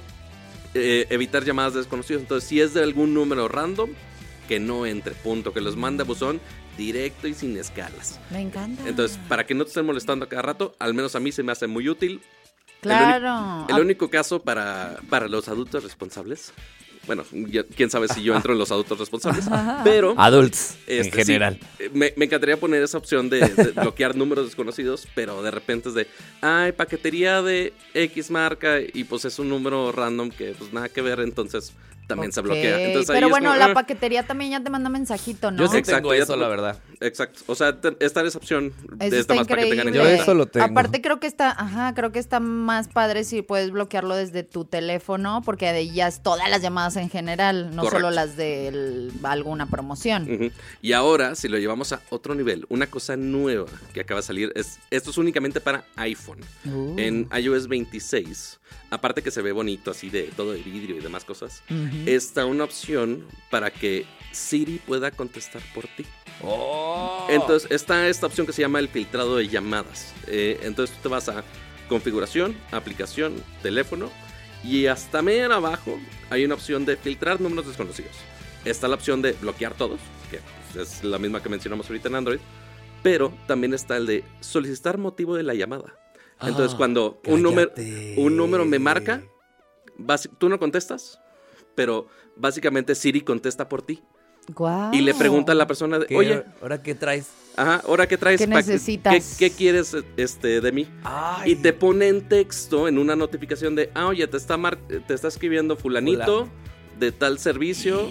eh, evitar llamadas de desconocidos. Entonces, si es de algún número random, que no entre, punto, que los mande a buzón directo y sin escalas. Me encanta. Entonces, para que no te estén molestando a cada rato, al menos a mí se me hace muy útil. Claro. El, único, el único caso para, para los adultos responsables. Bueno, ya- quién sabe si yo entro en los adultos responsables, pero... Adults, en este, general. sí, me, me encantaría poner esa opción de, de bloquear números desconocidos, pero de repente es de, ay, paquetería de X marca, y pues es un número random que pues nada que ver, entonces también se bloquea. Ok, Entonces, ahí pero es bueno, como, la ah. paquetería también ya te manda mensajito, ¿no? Yo sí Exacto, tengo ya eso, te- la verdad. Exacto, o sea, te- está en esa opción de Eso esta está más para que tengan en increíble. cuenta. Yo eso lo tengo. Aparte creo que está, ajá, creo que está más padre si puedes bloquearlo desde tu teléfono, porque de ahí ya es todas las llamadas en general, no Correcto. solo las de el- alguna promoción. Ujú. Y ahora, si lo llevamos a otro nivel, una cosa nueva que acaba de salir es, esto es únicamente para iPhone. Uh. En iOS veintiséis, aparte que se ve bonito así de todo de vidrio y demás cosas, Ujú. está una opción para que Siri pueda contestar por ti. Oh. Entonces está esta opción que se llama el filtrado de llamadas. Eh, entonces tú te vas a configuración, aplicación, teléfono, y hasta medio abajo hay una opción de filtrar números desconocidos. Está la opción de bloquear todos, que pues, es la misma que mencionamos ahorita en Android, pero también está el de solicitar motivo de la llamada. Entonces Ah, cuando un número, cállate. un número me marca, basi- tú no contestas, pero básicamente Siri contesta por ti. Guau. Y le pregunta a la persona, de, ¿Qué- oye, ¿ahora qué traes? ajá, ¿ahora qué traes? ¿Qué Pa- necesitas? ¿Qué, qué quieres este, de mí? Ay. Y te pone en texto, en una notificación de, ah, oye, te está, mar- te está escribiendo fulanito de tal servicio,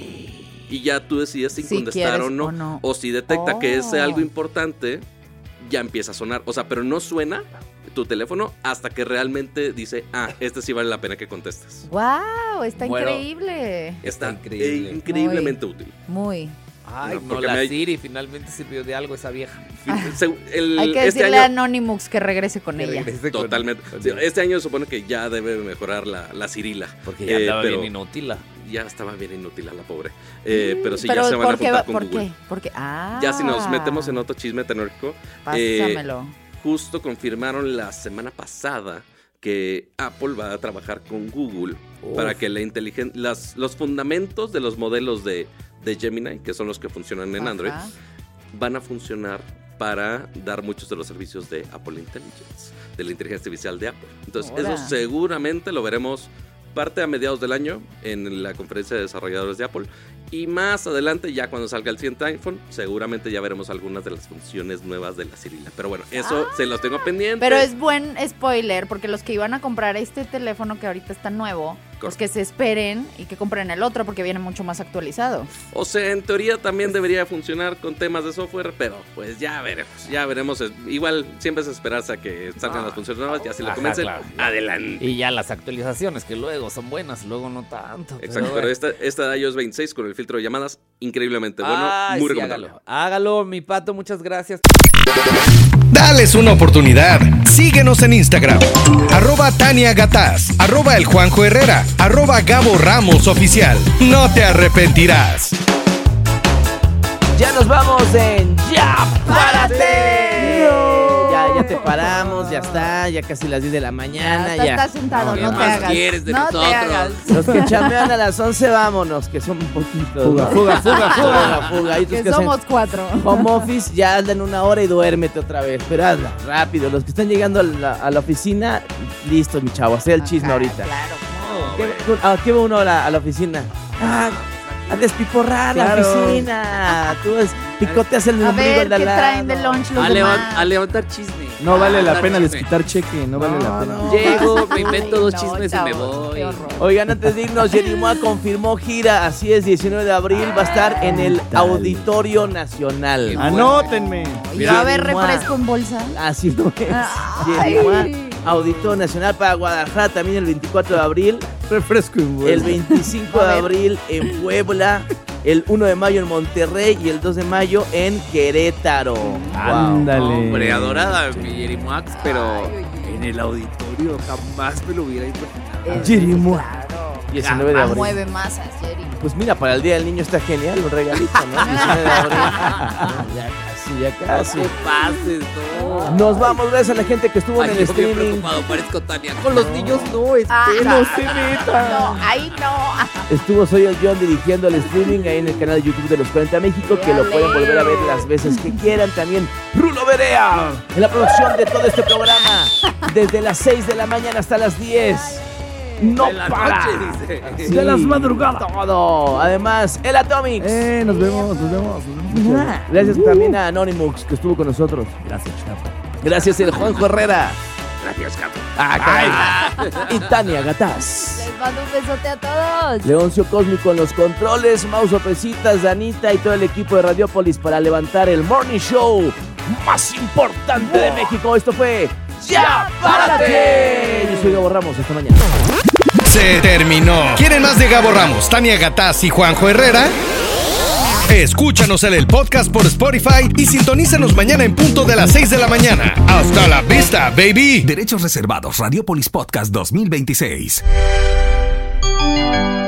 y ya tú decides si Si contestar quieres o no. o no. O si detecta que es Oh. algo importante, ya empieza a sonar. O sea, pero no suena tu teléfono hasta que realmente dice, ah, este sí vale la pena que contestes. Wow, está Bueno. increíble. Está increíble. eh, increíblemente útil. Muy. Ay, No, no, porque la me- Siri finalmente sirvió de algo esa vieja. Se- el- Hay que este decirle año- a Anonymous que regrese con Que ella. regrese con- Totalmente. con- Sí, este año se supone que ya debe mejorar la, la Cirila. Porque ya Eh, estaba pero bien inútil. la- Ya estaba bien inútil a la pobre. Eh, pero sí, Pero ya se van a ¿por qué? juntar va- con ¿Por Google. qué? Porque, ah. Ya si nos metemos en otro chisme tecnológico. Pásamelo. Justo confirmaron la semana pasada que Apple va a trabajar con Google Uf. para que la inteligen- las, los fundamentos de los modelos de, de Gemini, que son los que funcionan en Ajá. Android, van a funcionar para dar muchos de los servicios de Apple Intelligence, de la inteligencia artificial de Apple. Entonces, Ahora. eso seguramente lo veremos parte a mediados del año en la conferencia de desarrolladores de Apple. Y más adelante, ya cuando salga el siguiente iPhone, seguramente ya veremos algunas de las funciones nuevas de la Cirila. Pero bueno, eso se los tengo pendiente. Pero es buen spoiler, porque los que iban a comprar este teléfono que ahorita está nuevo, pues que se esperen y que compren el otro porque viene mucho más actualizado. O sea, en teoría también debería funcionar con temas de software, pero pues ya veremos, ya veremos. Igual siempre es esperarse a que salgan las funciones nuevas, ya si lo Ajá, convencen, claro. adelante. Y ya las actualizaciones que luego son buenas, luego no tanto. Exacto, pero bueno. esta, esta de iOS veintiséis con el filtro de llamadas, increíblemente bueno, Ay, muy sí, recomendable. hágalo. Hágalo, mi pato, muchas gracias. Dales una oportunidad. Síguenos en Instagram. Arroba Tania Gataz. Arroba el Juanjo Herrera. Arroba Gabo Ramos Oficial. No te arrepentirás. Ya nos vamos en Ya Párate. Ya, ya te paramos, ya está, ya casi las diez de la mañana. Ya, Ya, estás sentado, no, te hagas. quieres de no te nosotros? hagas. Los que chambean a las once, vámonos, que son un poquito. Fuga, fuga, fuga, fuga, fuga. Y otros Que hacen somos cuatro. home office, ya andan una hora y duérmete otra vez. Pero hazla, rápido. Los que están llegando a la, a la oficina, listo, mi chavo, hacer el chisme ahorita. Claro. ¿Qué, ¿A qué va uno a la, a la oficina? Ah, a despiporrar la Claro. oficina. Tú es, picoteas el A ombligo ver, al de ¿qué al lado. traen de lunch los A, demás? levan- a levantar chisme. No vale A la dar pena chisme. desquitar cheque, no vale la pena. Llego, me invento dos No, chismes y me chavos, voy. qué horror. Oigan, antes de irnos, Jerimoa confirmó gira, así es, diecinueve de abril, va a estar en el Auditorio Nacional. Anótenme. ¿Y va a haber refresco en bolsa? Así lo es. Ay. Jerimoa, Auditorio Nacional para Guadalajara, también el veinticuatro de abril, Refresco en bolsa. el veinticinco de abril en Puebla, el uno de mayo en Monterrey y el dos de mayo en Querétaro. Ándale. Hombre, adorada mi Jerimoax, pero en el auditorio jamás me lo hubiera imaginado. Jerimoa. diecinueve de Ah, abril. mueve masas, Jerry. Pues mira, para el Día del Niño está genial, un regalito, ¿no? diecinueve de abril. Ya casi, ya casi. No te pases, no. Nos vamos, gracias a la gente que estuvo Ay, en el yo bien streaming. preocupado, parezco Tania. Con los niños no, espera. Ah, no se meta. No, ahí no. Estuvo Soy el John dirigiendo el streaming ahí en el canal de YouTube de los cuarenta México, que lo pueden volver a ver las veces que quieran. También Rulo Berea en la producción de todo este programa, desde las seis de la mañana hasta las diez. No De la para. noche, dice. Sí, De las madrugadas. Todo. Además, el Atomics. Eh, nos vemos, nos vemos. Nos vemos. Gracias también a Anonymous, que estuvo con nosotros. Gracias, Chapo. Gracias, el Juanjo Herrera. Gracias, capo. Ah, caray. Y Tania Gataz. Les mando un besote a todos. Leoncio Cósmico en los controles, Mau Sorpresitas, Danita y todo el equipo de Radiopolis para levantar el morning show más importante de México. Esto fue Ya Párate. Yo soy Gabo Ramos, hasta mañana. Se terminó. ¿Quieren más de Gabo Ramos, Tania Gataz y Juanjo Herrera? Escúchanos en el podcast por Spotify y sintonízanos mañana en punto de las seis de la mañana. Hasta la vista, baby. Derechos reservados. Radiopolis Podcast dos mil veintiséis.